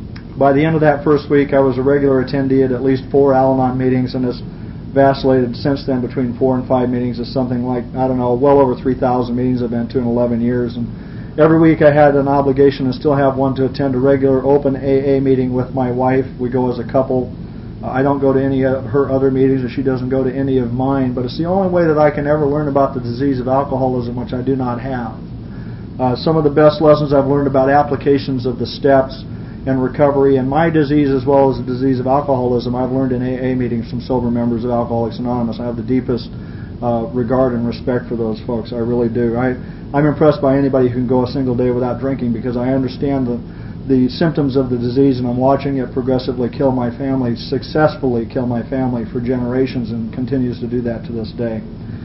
by the end of that first week, I was a regular attendee at at least four Al-Anon meetings, and has vacillated since then between four and five meetings. It's something like, I don't know, well over three thousand meetings I've been to in eleven years. And every week I had an obligation and still have one to attend a regular open A A meeting with my wife. We go as a couple. I don't go to any of her other meetings, or she doesn't go to any of mine, but it's the only way that I can ever learn about the disease of alcoholism, which I do not have. Uh, some of the best lessons I've learned about applications of the steps and recovery and my disease as well as the disease of alcoholism, I've learned in A A meetings from sober members of Alcoholics Anonymous. I have the deepest uh, regard and respect for those folks. I really do. I, I'm impressed by anybody who can go a single day without drinking, because I understand the the symptoms of the disease, and I'm watching it progressively kill my family, successfully kill my family for generations, and continues to do that to this day.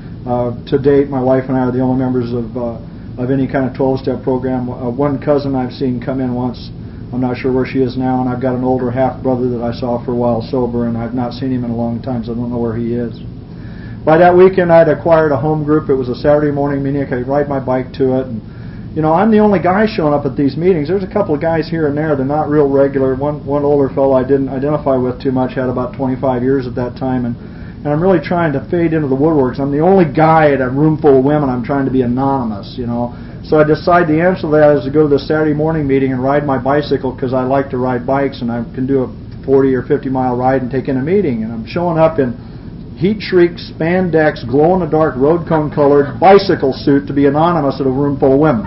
Uh, to date, my wife and I are the only members of uh, of any kind of twelve-step program. Uh, one cousin I've seen come in once. I'm not sure where she is now, and I've got an older half-brother that I saw for a while sober, and I've not seen him in a long time, so I don't know where he is. By that weekend, I'd acquired a home group. It was a Saturday morning meeting. I could ride my bike to it, and you know, I'm the only guy showing up at these meetings. There's a couple of guys here and there. They're not real regular. One one older fellow I didn't identify with too much, had about twenty-five years at that time, and, and I'm really trying to fade into the woodworks. I'm the only guy at a room full of women. I'm trying to be anonymous, you know. So I decided the answer to that is to go to the Saturday morning meeting and ride my bicycle, because I like to ride bikes, and I can do a forty or fifty mile ride and take in a meeting. And I'm showing up in heat shriek, spandex, glow-in-the-dark, road cone-colored bicycle suit to be anonymous at a room full of women.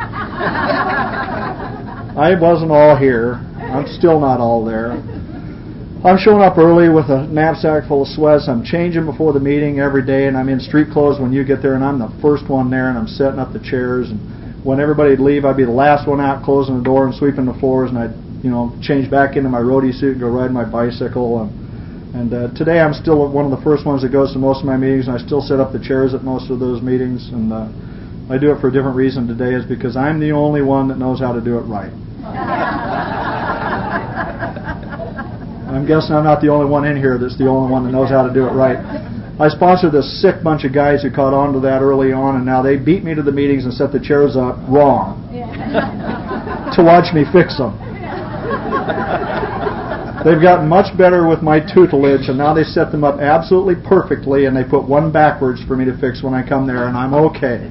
I wasn't all here. I'm still not all there. I'm showing up early with a knapsack full of sweats. I'm changing before the meeting every day, and I'm in street clothes when you get there, and I'm the first one there, and I'm setting up the chairs. And when everybody'd leave, I'd be the last one out, closing the door and sweeping the floors, and I'd, you know, change back into my roadie suit and go ride my bicycle. And, And uh, today I'm still one of the first ones that goes to most of my meetings, and I still set up the chairs at most of those meetings. And uh, I do it for a different reason today, is because I'm the only one that knows how to do it right. I'm guessing I'm not the only one in here that's the only one that knows how to do it right. I sponsored this sick bunch of guys who caught on to that early on, and now they beat me to the meetings and set the chairs up wrong to watch me fix them. They've gotten much better with my tutelage, and now they set them up absolutely perfectly, and they put one backwards for me to fix when I come there, and I'm okay.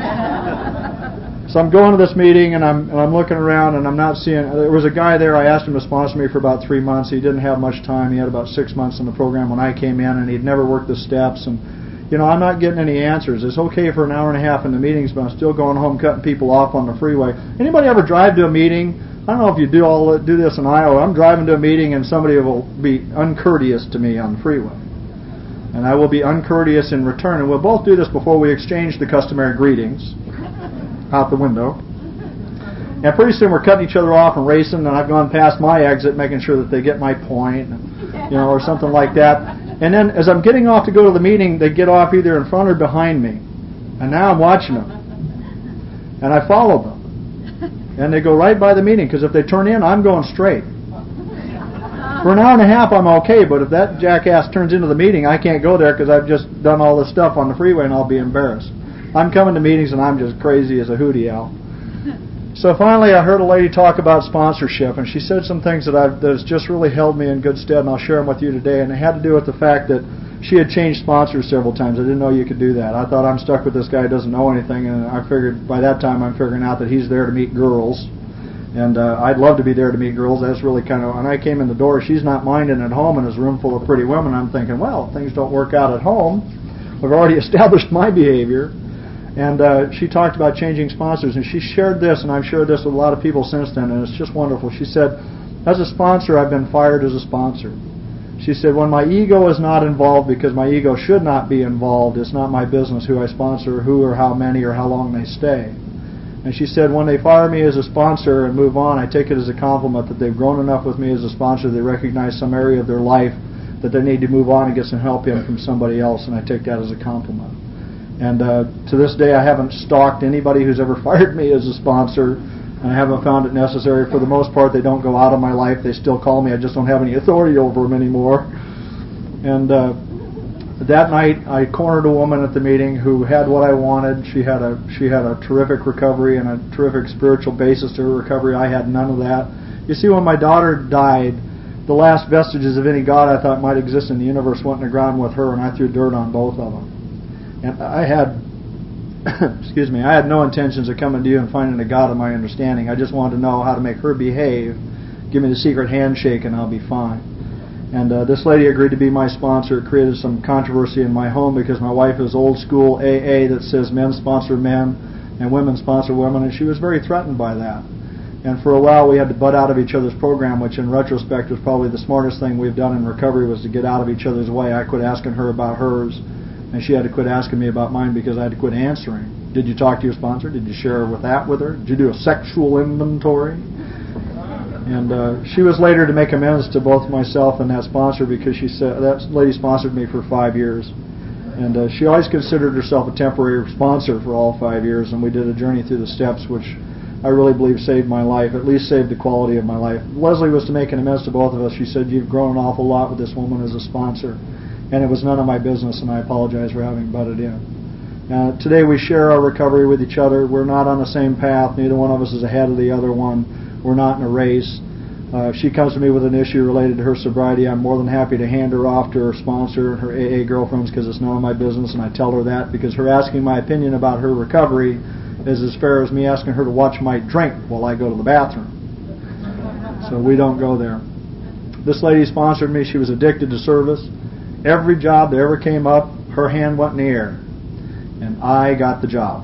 So I'm going to this meeting, and I'm and I'm looking around, and I'm not seeing... There was a guy there. I asked him to sponsor me for about three months. He didn't have much time. He had about six months in the program when I came in, and he'd never worked the steps. And, you know, I'm not getting any answers. It's okay for an hour and a half in the meetings, but I'm still going home cutting people off on the freeway. Anybody ever drive to a meeting? I don't know if you do all do this in Iowa. I'm driving to a meeting and somebody will be uncourteous to me on the freeway. And I will be uncourteous in return. And we'll both do this before we exchange the customary greetings out the window. And pretty soon we're cutting each other off and racing, and I've gone past my exit making sure that they get my point, you know, or something like that. And then as I'm getting off to go to the meeting, they get off either in front or behind me. And now I'm watching them. And I follow them. And they go right by the meeting, because if they turn in, I'm going straight. For an hour and a half, I'm okay, but if that jackass turns into the meeting, I can't go there because I've just done all this stuff on the freeway and I'll be embarrassed. I'm coming to meetings and I'm just crazy as a hootie owl. So finally, I heard a lady talk about sponsorship, and she said some things that I've that has just really held me in good stead, and I'll share them with you today. And it had to do with the fact that she had changed sponsors several times. I didn't know you could do that. I thought I'm stuck with this guy who doesn't know anything, and I figured by that time I'm figuring out that he's there to meet girls. And uh, I'd love to be there to meet girls. That's really kind of, when I came in the door, she's not minding at home in his room full of pretty women. I'm thinking, well, if things don't work out at home, I've already established my behavior. And uh, she talked about changing sponsors, and she shared this, and I've shared this with a lot of people since then, and it's just wonderful. She said, as a sponsor, I've been fired as a sponsor. She said, when my ego is not involved, because my ego should not be involved, it's not my business who I sponsor, who or how many or how long they stay. And she said, when they fire me as a sponsor and move on, I take it as a compliment that they've grown enough with me as a sponsor, they recognize some area of their life that they need to move on and get some help in from somebody else, and I take that as a compliment. And uh, to this day, I haven't stalked anybody who's ever fired me as a sponsor, and I haven't found it necessary. For the most part, they don't go out of my life. They still call me. I just don't have any authority over them anymore. And uh, that night, I cornered a woman at the meeting who had what I wanted. She had a she had a terrific recovery and a terrific spiritual basis to her recovery. I had none of that. You see, when my daughter died, the last vestiges of any God I thought might exist in the universe went in the ground with her, and I threw dirt on both of them. And I had, excuse me, I had no intentions of coming to you and finding a God of my understanding. I just wanted to know how to make her behave. Give me the secret handshake and I'll be fine. And uh, this lady agreed to be my sponsor. It created some controversy in my home because my wife is old school A A that says men sponsor men and women sponsor women, and she was very threatened by that. And for a while we had to butt out of each other's program, which in retrospect was probably the smartest thing we've done in recovery, was to get out of each other's way. I quit asking her about hers, and she had to quit asking me about mine because I had to quit answering. Did you talk to your sponsor? Did you share with that with her? Did you do a sexual inventory? And uh, she was later to make amends to both myself and that sponsor, because she said that lady sponsored me for five years. And uh, she always considered herself a temporary sponsor for all five years, and we did a journey through the steps, which I really believe saved my life, at least saved the quality of my life. Leslie was to make an amends to both of us. She said, you've grown an awful lot with this woman as a sponsor. And it was none of my business, and I apologize for having butted in. Uh, today we share our recovery with each other. We're not on the same path. Neither one of us is ahead of the other one. We're not in a race. Uh, if she comes to me with an issue related to her sobriety, I'm more than happy to hand her off to her sponsor and her A A girlfriends, because it's none of my business, and I tell her that because her asking my opinion about her recovery is as fair as me asking her to watch my drink while I go to the bathroom. So we don't go there. This lady sponsored me. She was addicted to service. Every job that ever came up, her hand went in the air, and I got the job.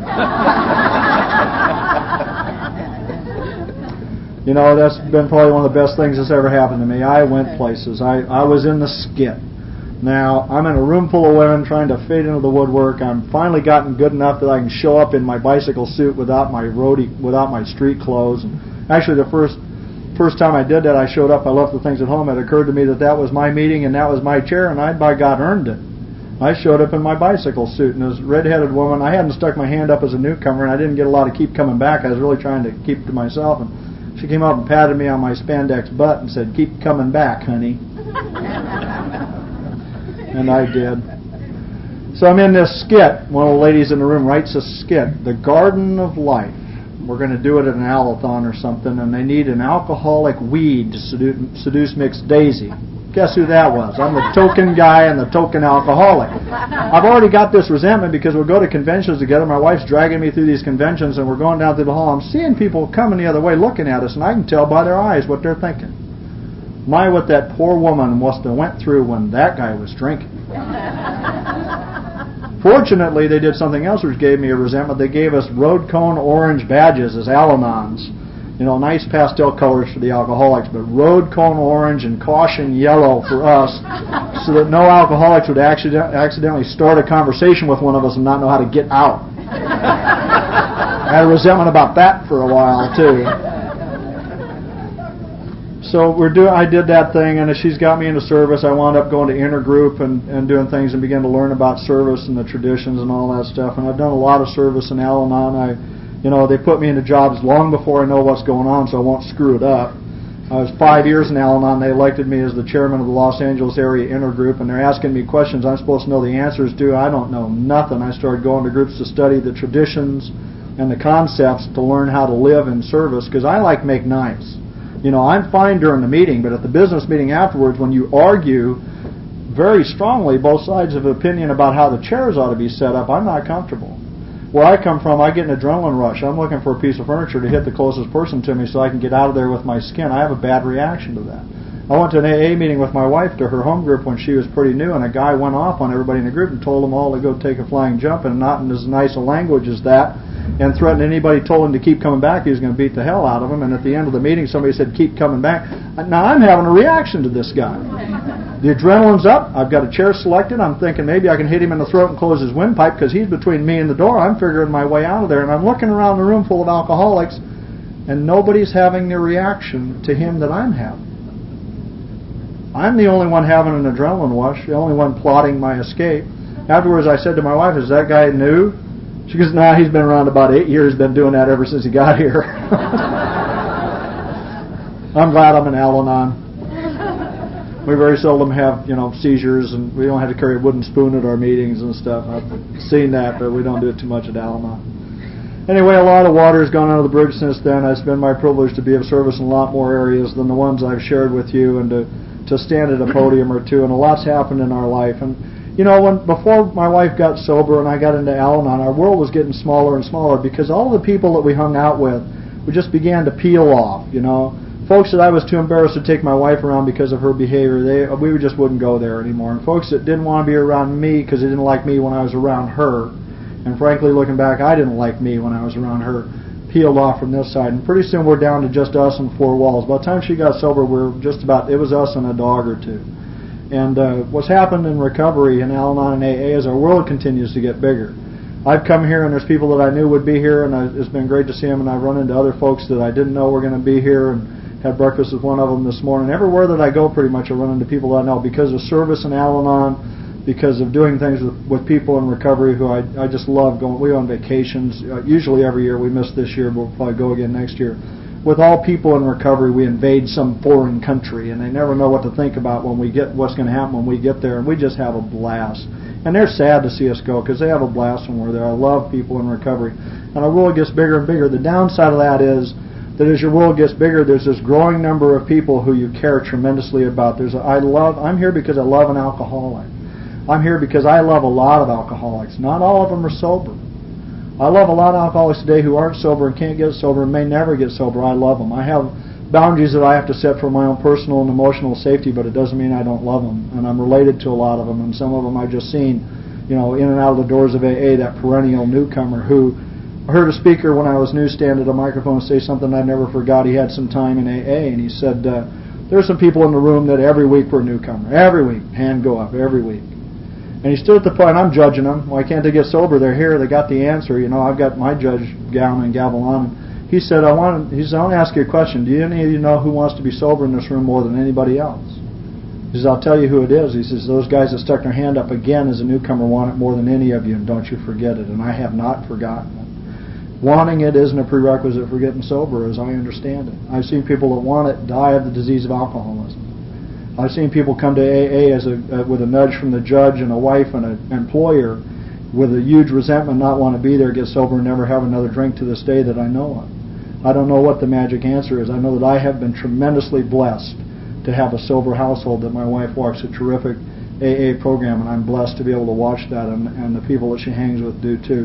You know, that's been probably one of the best things that's ever happened to me. I went places. I, I was in the skit. Now, I'm in a room full of women trying to fade into the woodwork. I'm finally gotten good enough that I can show up in my bicycle suit without my roadie, without my street clothes. And actually, the first first time I did that, I showed up. I left the things at home. It occurred to me that that was my meeting and that was my chair, and I, by God, earned it. I showed up in my bicycle suit, and this red-headed woman, I hadn't stuck my hand up as a newcomer, and I didn't get a lot of keep coming back. I was really trying to keep to myself, and she came up and patted me on my spandex butt and said, keep coming back, honey. And I did. So I'm in this skit. One of the ladies in the room writes a skit, The Garden of Life. We're going to do it at an Alathon or something, and they need an alcoholic weed to seduce, seduce Mixed Daisy. Guess who that was? I'm the token guy and the token alcoholic. I've already got this resentment because we'll go to conventions together. My wife's dragging me through these conventions, and we're going down through the hall. I'm seeing people coming the other way looking at us, and I can tell by their eyes what they're thinking. My, what that poor woman must have went through when that guy was drinking. Fortunately, they did something else which gave me a resentment. They gave us road cone orange badges as Al-Anons. You know, nice pastel colors for the alcoholics, but road cone orange and caution yellow for us, so that no alcoholics would accident- accidentally start a conversation with one of us and not know how to get out. I had a resentment about that for a while, too. So we're doing. I did that thing, and as she's got me into service, I wound up going to intergroup and, and doing things and began to learn about service and the traditions and all that stuff. And I've done a lot of service in Al-Anon. I, you know, they put me into jobs long before I know what's going on, so I won't screw it up. I was five years in Al-Anon. They elected me as the chairman of the Los Angeles area intergroup, and they're asking me questions I'm supposed to know the answers to. I don't know nothing. I started going to groups to study the traditions and the concepts to learn how to live in service, because I like make nice. You know, I'm fine during the meeting, but at the business meeting afterwards, when you argue very strongly both sides of opinion about how the chairs ought to be set up, I'm not comfortable. Where I come from, I get an adrenaline rush. I'm looking for a piece of furniture to hit the closest person to me so I can get out of there with my skin. I have a bad reaction to that. I went to an A A meeting with my wife to her home group when she was pretty new, and a guy went off on everybody in the group and told them all to go take a flying jump, and not in as nice a language as that, and threatened anybody told him to keep coming back, he was going to beat the hell out of him. And at the end of the meeting, somebody said, keep coming back. Now I'm having a reaction to this guy. The adrenaline's up. I've got a chair selected. I'm thinking maybe I can hit him in the throat and close his windpipe because he's between me and the door. I'm figuring my way out of there. And I'm looking around the room full of alcoholics, and nobody's having the reaction to him that I'm having. I'm the only one having an adrenaline rush, the only one plotting my escape. Afterwards, I said to my wife, is that guy new? She goes, nah, he's been around about eight years, been doing that ever since he got here. I'm glad I'm in Al-Anon. We very seldom have, you know, seizures, and we don't have to carry a wooden spoon at our meetings and stuff. I've seen that, but we don't do it too much at Al-Anon. Anyway, a lot of water has gone under the bridge since then. It's been my privilege to be of service in a lot more areas than the ones I've shared with you, and to, to stand at a podium or two, and a lot's happened in our life. And you know, when before my wife got sober and I got into Al-Anon, our world was getting smaller and smaller because all the people that we hung out with, we just began to peel off, you know. Folks that I was too embarrassed to take my wife around because of her behavior, they we just wouldn't go there anymore. And folks that didn't want to be around me because they didn't like me when I was around her, and frankly, looking back, I didn't like me when I was around her, peeled off from this side. And pretty soon we're down to just us and four walls. By the time she got sober, we were just about, it was us and a dog or two. And uh, what's happened in recovery in Al-Anon and A A is our world continues to get bigger. I've come here, and there's people that I knew would be here, and I, it's been great to see them, and I've run into other folks that I didn't know were going to be here, and had breakfast with one of them this morning. Everywhere that I go, pretty much, I run into people that I know because of service in Al-Anon, because of doing things with, with people in recovery who I, I just love going. We go on vacations, uh, usually every year. We missed this year, but we'll probably go again next year. With all people in recovery, we invade some foreign country, and they never know what to think about when we get what's going to happen when we get there, and we just have a blast. And they're sad to see us go because they have a blast when we're there. I love people in recovery, and our world gets bigger and bigger. The downside of that is that as your world gets bigger, there's this growing number of people who you care tremendously about. There's a, I love. I'm here because I love an alcoholic. I'm here because I love a lot of alcoholics. Not all of them are sober. I love a lot of alcoholics today who aren't sober and can't get sober and may never get sober. I love them. I have boundaries that I have to set for my own personal and emotional safety, but it doesn't mean I don't love them. And I'm related to a lot of them, and some of them I've just seen, you know, in and out of the doors of A A, that perennial newcomer who I heard a speaker when I was new stand at a microphone say something I never forgot. He had some time in A A, and he said, uh, there's some people in the room that every week were a newcomer. Every week. Hand go up. Every week. And he stood at the point, I'm judging them. Why can't they get sober? They're here. They got the answer. You know, I've got my judge gown and gavel on. He said, I want. He said, I want to ask you a question. Do any of you know who wants to be sober in this room more than anybody else? He says, I'll tell you who it is. He says, those guys that stuck their hand up again as a newcomer want it more than any of you, and don't you forget it. And I have not forgotten it. Wanting it isn't a prerequisite for getting sober, as I understand it. I've seen people that want it die of the disease of alcoholism. I've seen people come to A A as a, uh, with a nudge from the judge and a wife and an employer with a huge resentment, not want to be there, get sober, and never have another drink to this day that I know of. I don't know what the magic answer is. I know that I have been tremendously blessed to have a sober household, that my wife walks a terrific A A program, and I'm blessed to be able to watch that, and, and the people that she hangs with do too.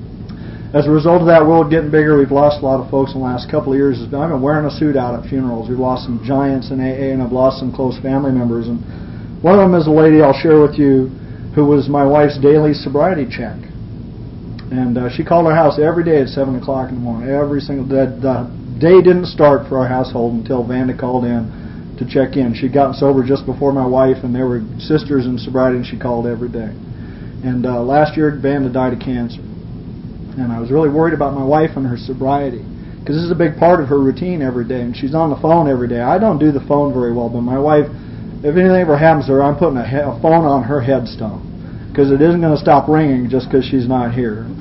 As a result of that world getting bigger, we've lost a lot of folks in the last couple of years. I've been wearing a suit out at funerals. We've lost some giants in A A, and I've lost some close family members. And one of them is a lady I'll share with you who was my wife's daily sobriety check. And uh, she called our house every day at seven o'clock in the morning. Every single day. The day didn't start for our household until Vanda called in to check in. She'd gotten sober just before my wife, and they were sisters in sobriety, and she called every day. And uh, last year, Vanda died of cancer. And I was really worried about my wife and her sobriety, because this is a big part of her routine every day, and she's on the phone every day. I don't do the phone very well, but my wife, if anything ever happens to her, I'm putting a, he- a phone on her headstone, because it isn't going to stop ringing just because she's not here.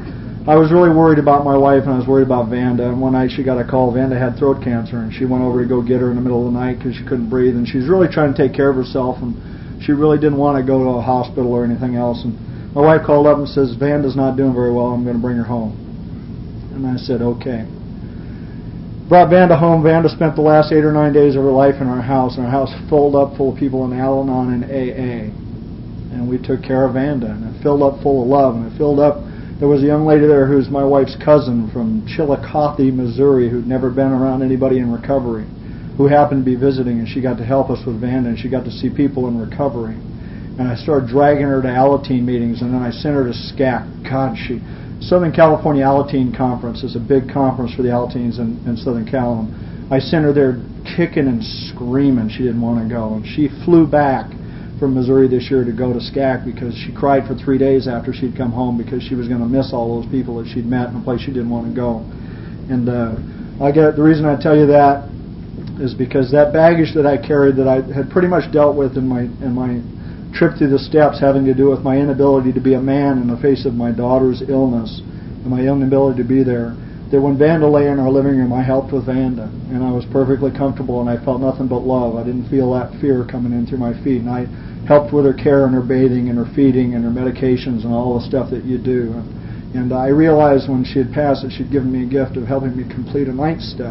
I was really worried about my wife, and I was worried about Vanda. And one night she got a call. Vanda had throat cancer, and she went over to go get her in the middle of the night because she couldn't breathe. And she was really trying to take care of herself, and she really didn't want to go to a hospital or anything else. And my wife called up and says, Vanda's not doing very well. I'm going to bring her home. And I said, okay. Brought Vanda home. Vanda spent the last eight or nine days of her life in our house, and our house filled up full of people in Al-Anon and A A. And we took care of Vanda, and it filled up full of love, and it filled up. There was a young lady there who's my wife's cousin from Chillicothe, Missouri, who'd never been around anybody in recovery, who happened to be visiting, and she got to help us with Vanda, and she got to see people in recovery. And I started dragging her to Alateen meetings, and then I sent her to S C A C. God, she... Southern California Alateen Conference is a big conference for the Alateens in, in Southern Cal. And I sent her there kicking and screaming. She didn't want to go. And she flew back from Missouri this year to go to S C A C because she cried for three days after she'd come home because she was going to miss all those people that she'd met in a place she didn't want to go. And uh, I get the reason I tell you that is because that baggage that I carried that I had pretty much dealt with in my in my trip through the steps, having to do with my inability to be a man in the face of my daughter's illness and my inability to be there, that when Vanda lay in our living room, I helped with Vanda, and I was perfectly comfortable, and I felt nothing but love. I didn't feel that fear coming in through my feet, and I helped with her care and her bathing and her feeding and her medications and all the stuff that you do. And I realized when she had passed that she'd given me a gift of helping me complete a ninth step.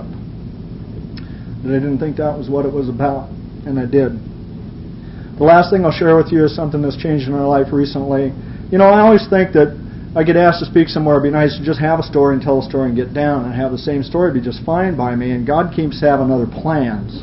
But I didn't think that was what it was about, and I did. The last thing I'll share with you is something that's changed in our life recently. You know, I always think that I get asked to speak somewhere, it'd be nice to just have a story and tell a story and get down and have the same story be just fine by me, and God keeps having other plans.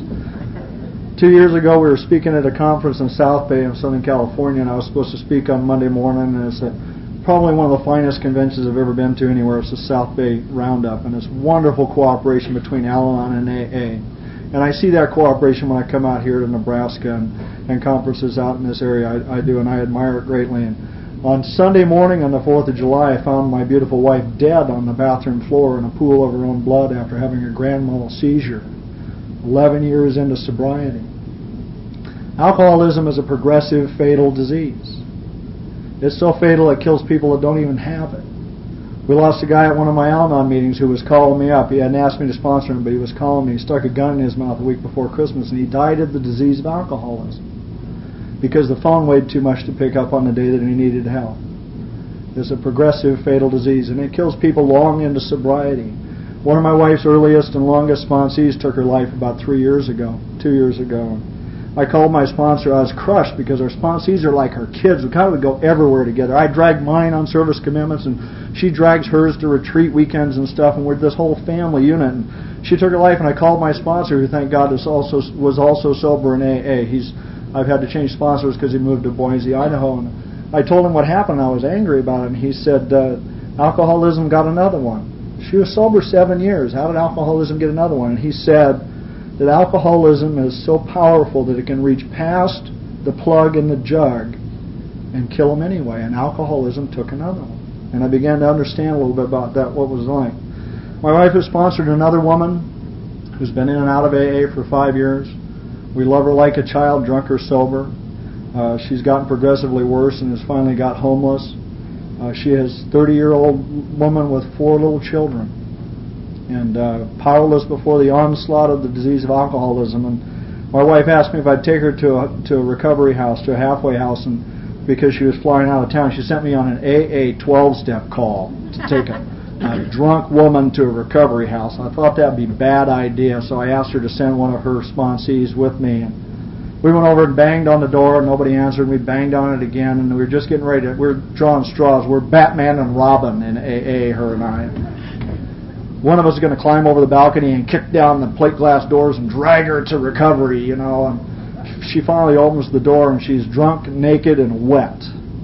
Two years ago, we were speaking at a conference in South Bay in Southern California, and I was supposed to speak on Monday morning, and it's a, probably one of the finest conventions I've ever been to anywhere. It's the South Bay Roundup, and it's wonderful cooperation between Al-Anon and A A. And I see that cooperation when I come out here to Nebraska and, and conferences out in this area. I, I do, and I admire it greatly. And on Sunday morning on the fourth of July, I found my beautiful wife dead on the bathroom floor in a pool of her own blood after having a grand mal seizure, eleven years into sobriety. Alcoholism is a progressive, fatal disease. It's so fatal it kills people that don't even have it. We lost a guy at one of my Al-Anon meetings who was calling me up. He hadn't asked me to sponsor him, but he was calling me. He stuck a gun in his mouth a week before Christmas, and he died of the disease of alcoholism because the phone weighed too much to pick up on the day that he needed help. It's a progressive, fatal disease, and it kills people long into sobriety. One of my wife's earliest and longest sponsees took her life about three years ago, two years ago. I called my sponsor. I was crushed because our sponsees are like her kids. We kind of would go everywhere together. I dragged mine on service commitments, and she drags hers to retreat weekends and stuff, and we're this whole family unit. And she took her life, and I called my sponsor, who, thank God, is also was also sober in A A. He's I've had to change sponsors because he moved to Boise, Idaho. And I told him what happened. I was angry about it, and he said, uh, alcoholism got another one. She was sober seven years. How did alcoholism get another one? And he said that alcoholism is so powerful that it can reach past the plug in the jug and kill them anyway. And alcoholism took another one. And I began to understand a little bit about that, what it was like. My wife has sponsored another woman who's been in and out of A A for five years. We love her like a child, drunk or sober. Uh, she's gotten progressively worse and has finally got homeless. Uh, she is a thirty-year-old woman with four little children, and uh, powerless before the onslaught of the disease of alcoholism. And my wife asked me if I'd take her to a, to a recovery house, to a halfway house, and because she was flying out of town, she sent me on an A A twelve-step call to take a, a drunk woman to a recovery house. I thought that would be a bad idea, so I asked her to send one of her sponsees with me. And we went over and banged on the door, and nobody answered. And we banged on it again, and we were just getting ready to, we were drawing straws. We're Batman and Robin in A A, her and I. One of us is going to climb over the balcony and kick down the plate glass doors and drag her to recovery, you know. And she finally opens the door, and she's drunk, naked, and wet.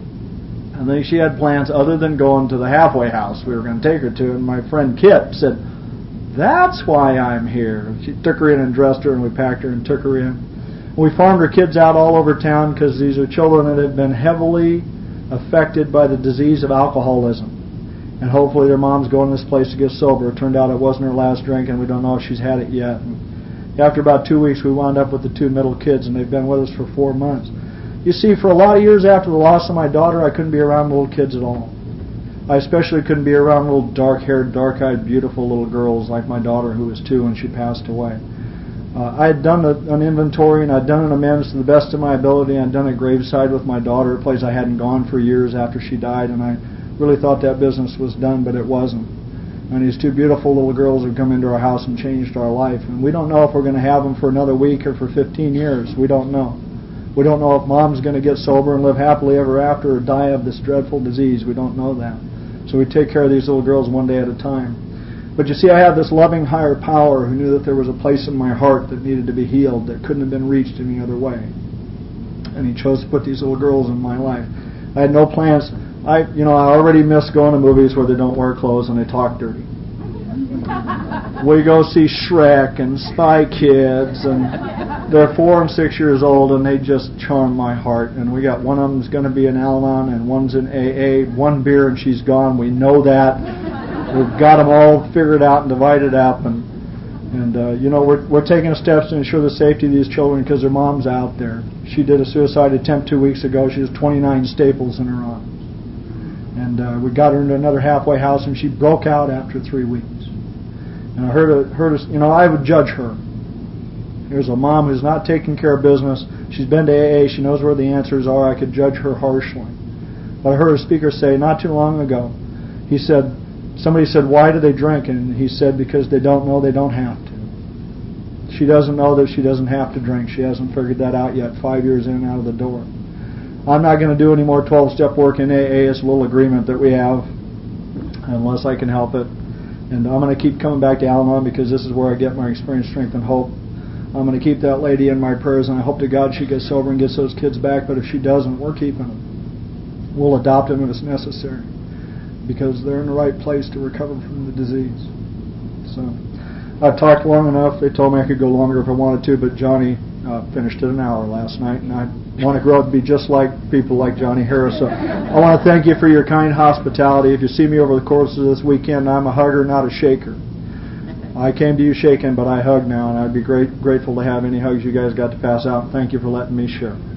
And then she had plans other than going to the halfway house we were going to take her to. And my friend Kit said, "That's why I'm here." She took her in and dressed her, and we packed her and took her in. We farmed her kids out all over town because these are children that have been heavily affected by the disease of alcoholism. And hopefully their mom's going to this place to get sober. It turned out it wasn't her last drink, and we don't know if she's had it yet. And after about two weeks, we wound up with the two middle kids, and they've been with us for four months. You see, for a lot of years after the loss of my daughter, I couldn't be around little kids at all. I especially couldn't be around little dark-haired, dark-eyed, beautiful little girls like my daughter who was two when she passed away. Uh, I had done a, an inventory and I'd done an amends to the best of my ability. I'd done a graveside with my daughter, a place I hadn't gone for years after she died, and I really thought that business was done, but it wasn't. And these two beautiful little girls have come into our house and changed our life. And we don't know if we're going to have them for another week or for fifteen years. We don't know. We don't know if Mom's going to get sober and live happily ever after or die of this dreadful disease. We don't know that. So we take care of these little girls one day at a time. But you see, I have this loving higher power who knew that there was a place in my heart that needed to be healed that couldn't have been reached any other way. And He chose to put these little girls in my life. I had no plans. I, you know, I already miss going to movies where they don't wear clothes and they talk dirty. We go see Shrek and Spy Kids, and they're four and six years old, and they just charm my heart. And we got one of them's going to be in Al-Anon, and one's in A A. One beer and she's gone. We know that. We've got them all figured out and divided up, and and uh, you know we're we're taking steps to ensure the safety of these children because their mom's out there. She did a suicide attempt two weeks ago. She has twenty-nine staples in her arm. And uh, we got her into another halfway house, and she broke out after three weeks. And I heard, a, heard a, you know, I would judge her. Here's a mom who's not taking care of business. She's been to A A. She knows where the answers are. I could judge her harshly. But I heard a speaker say not too long ago, he said, somebody said, why do they drink? And he said, because they don't know they don't have to. She doesn't know that she doesn't have to drink. She hasn't figured that out yet, five years in and out of the door. I'm not going to do any more twelve-step work in A A. It's a little agreement that we have, unless I can help it. And I'm going to keep coming back to Al-Anon because this is where I get my experience, strength, and hope. I'm going to keep that lady in my prayers, and I hope to God she gets sober and gets those kids back. But if she doesn't, we're keeping them. We'll adopt them if it's necessary because they're in the right place to recover from the disease. So I've talked long enough. They told me I could go longer if I wanted to, but Johnny uh, finished at an hour last night, and I want to grow up to be just like people like Johnny Harris. So I want to thank you for your kind hospitality. If you see me over the course of this weekend, I'm a hugger, not a shaker. I came to you shaking, but I hug now, and I'd be great, grateful to have any hugs you guys got to pass out. Thank you for letting me share.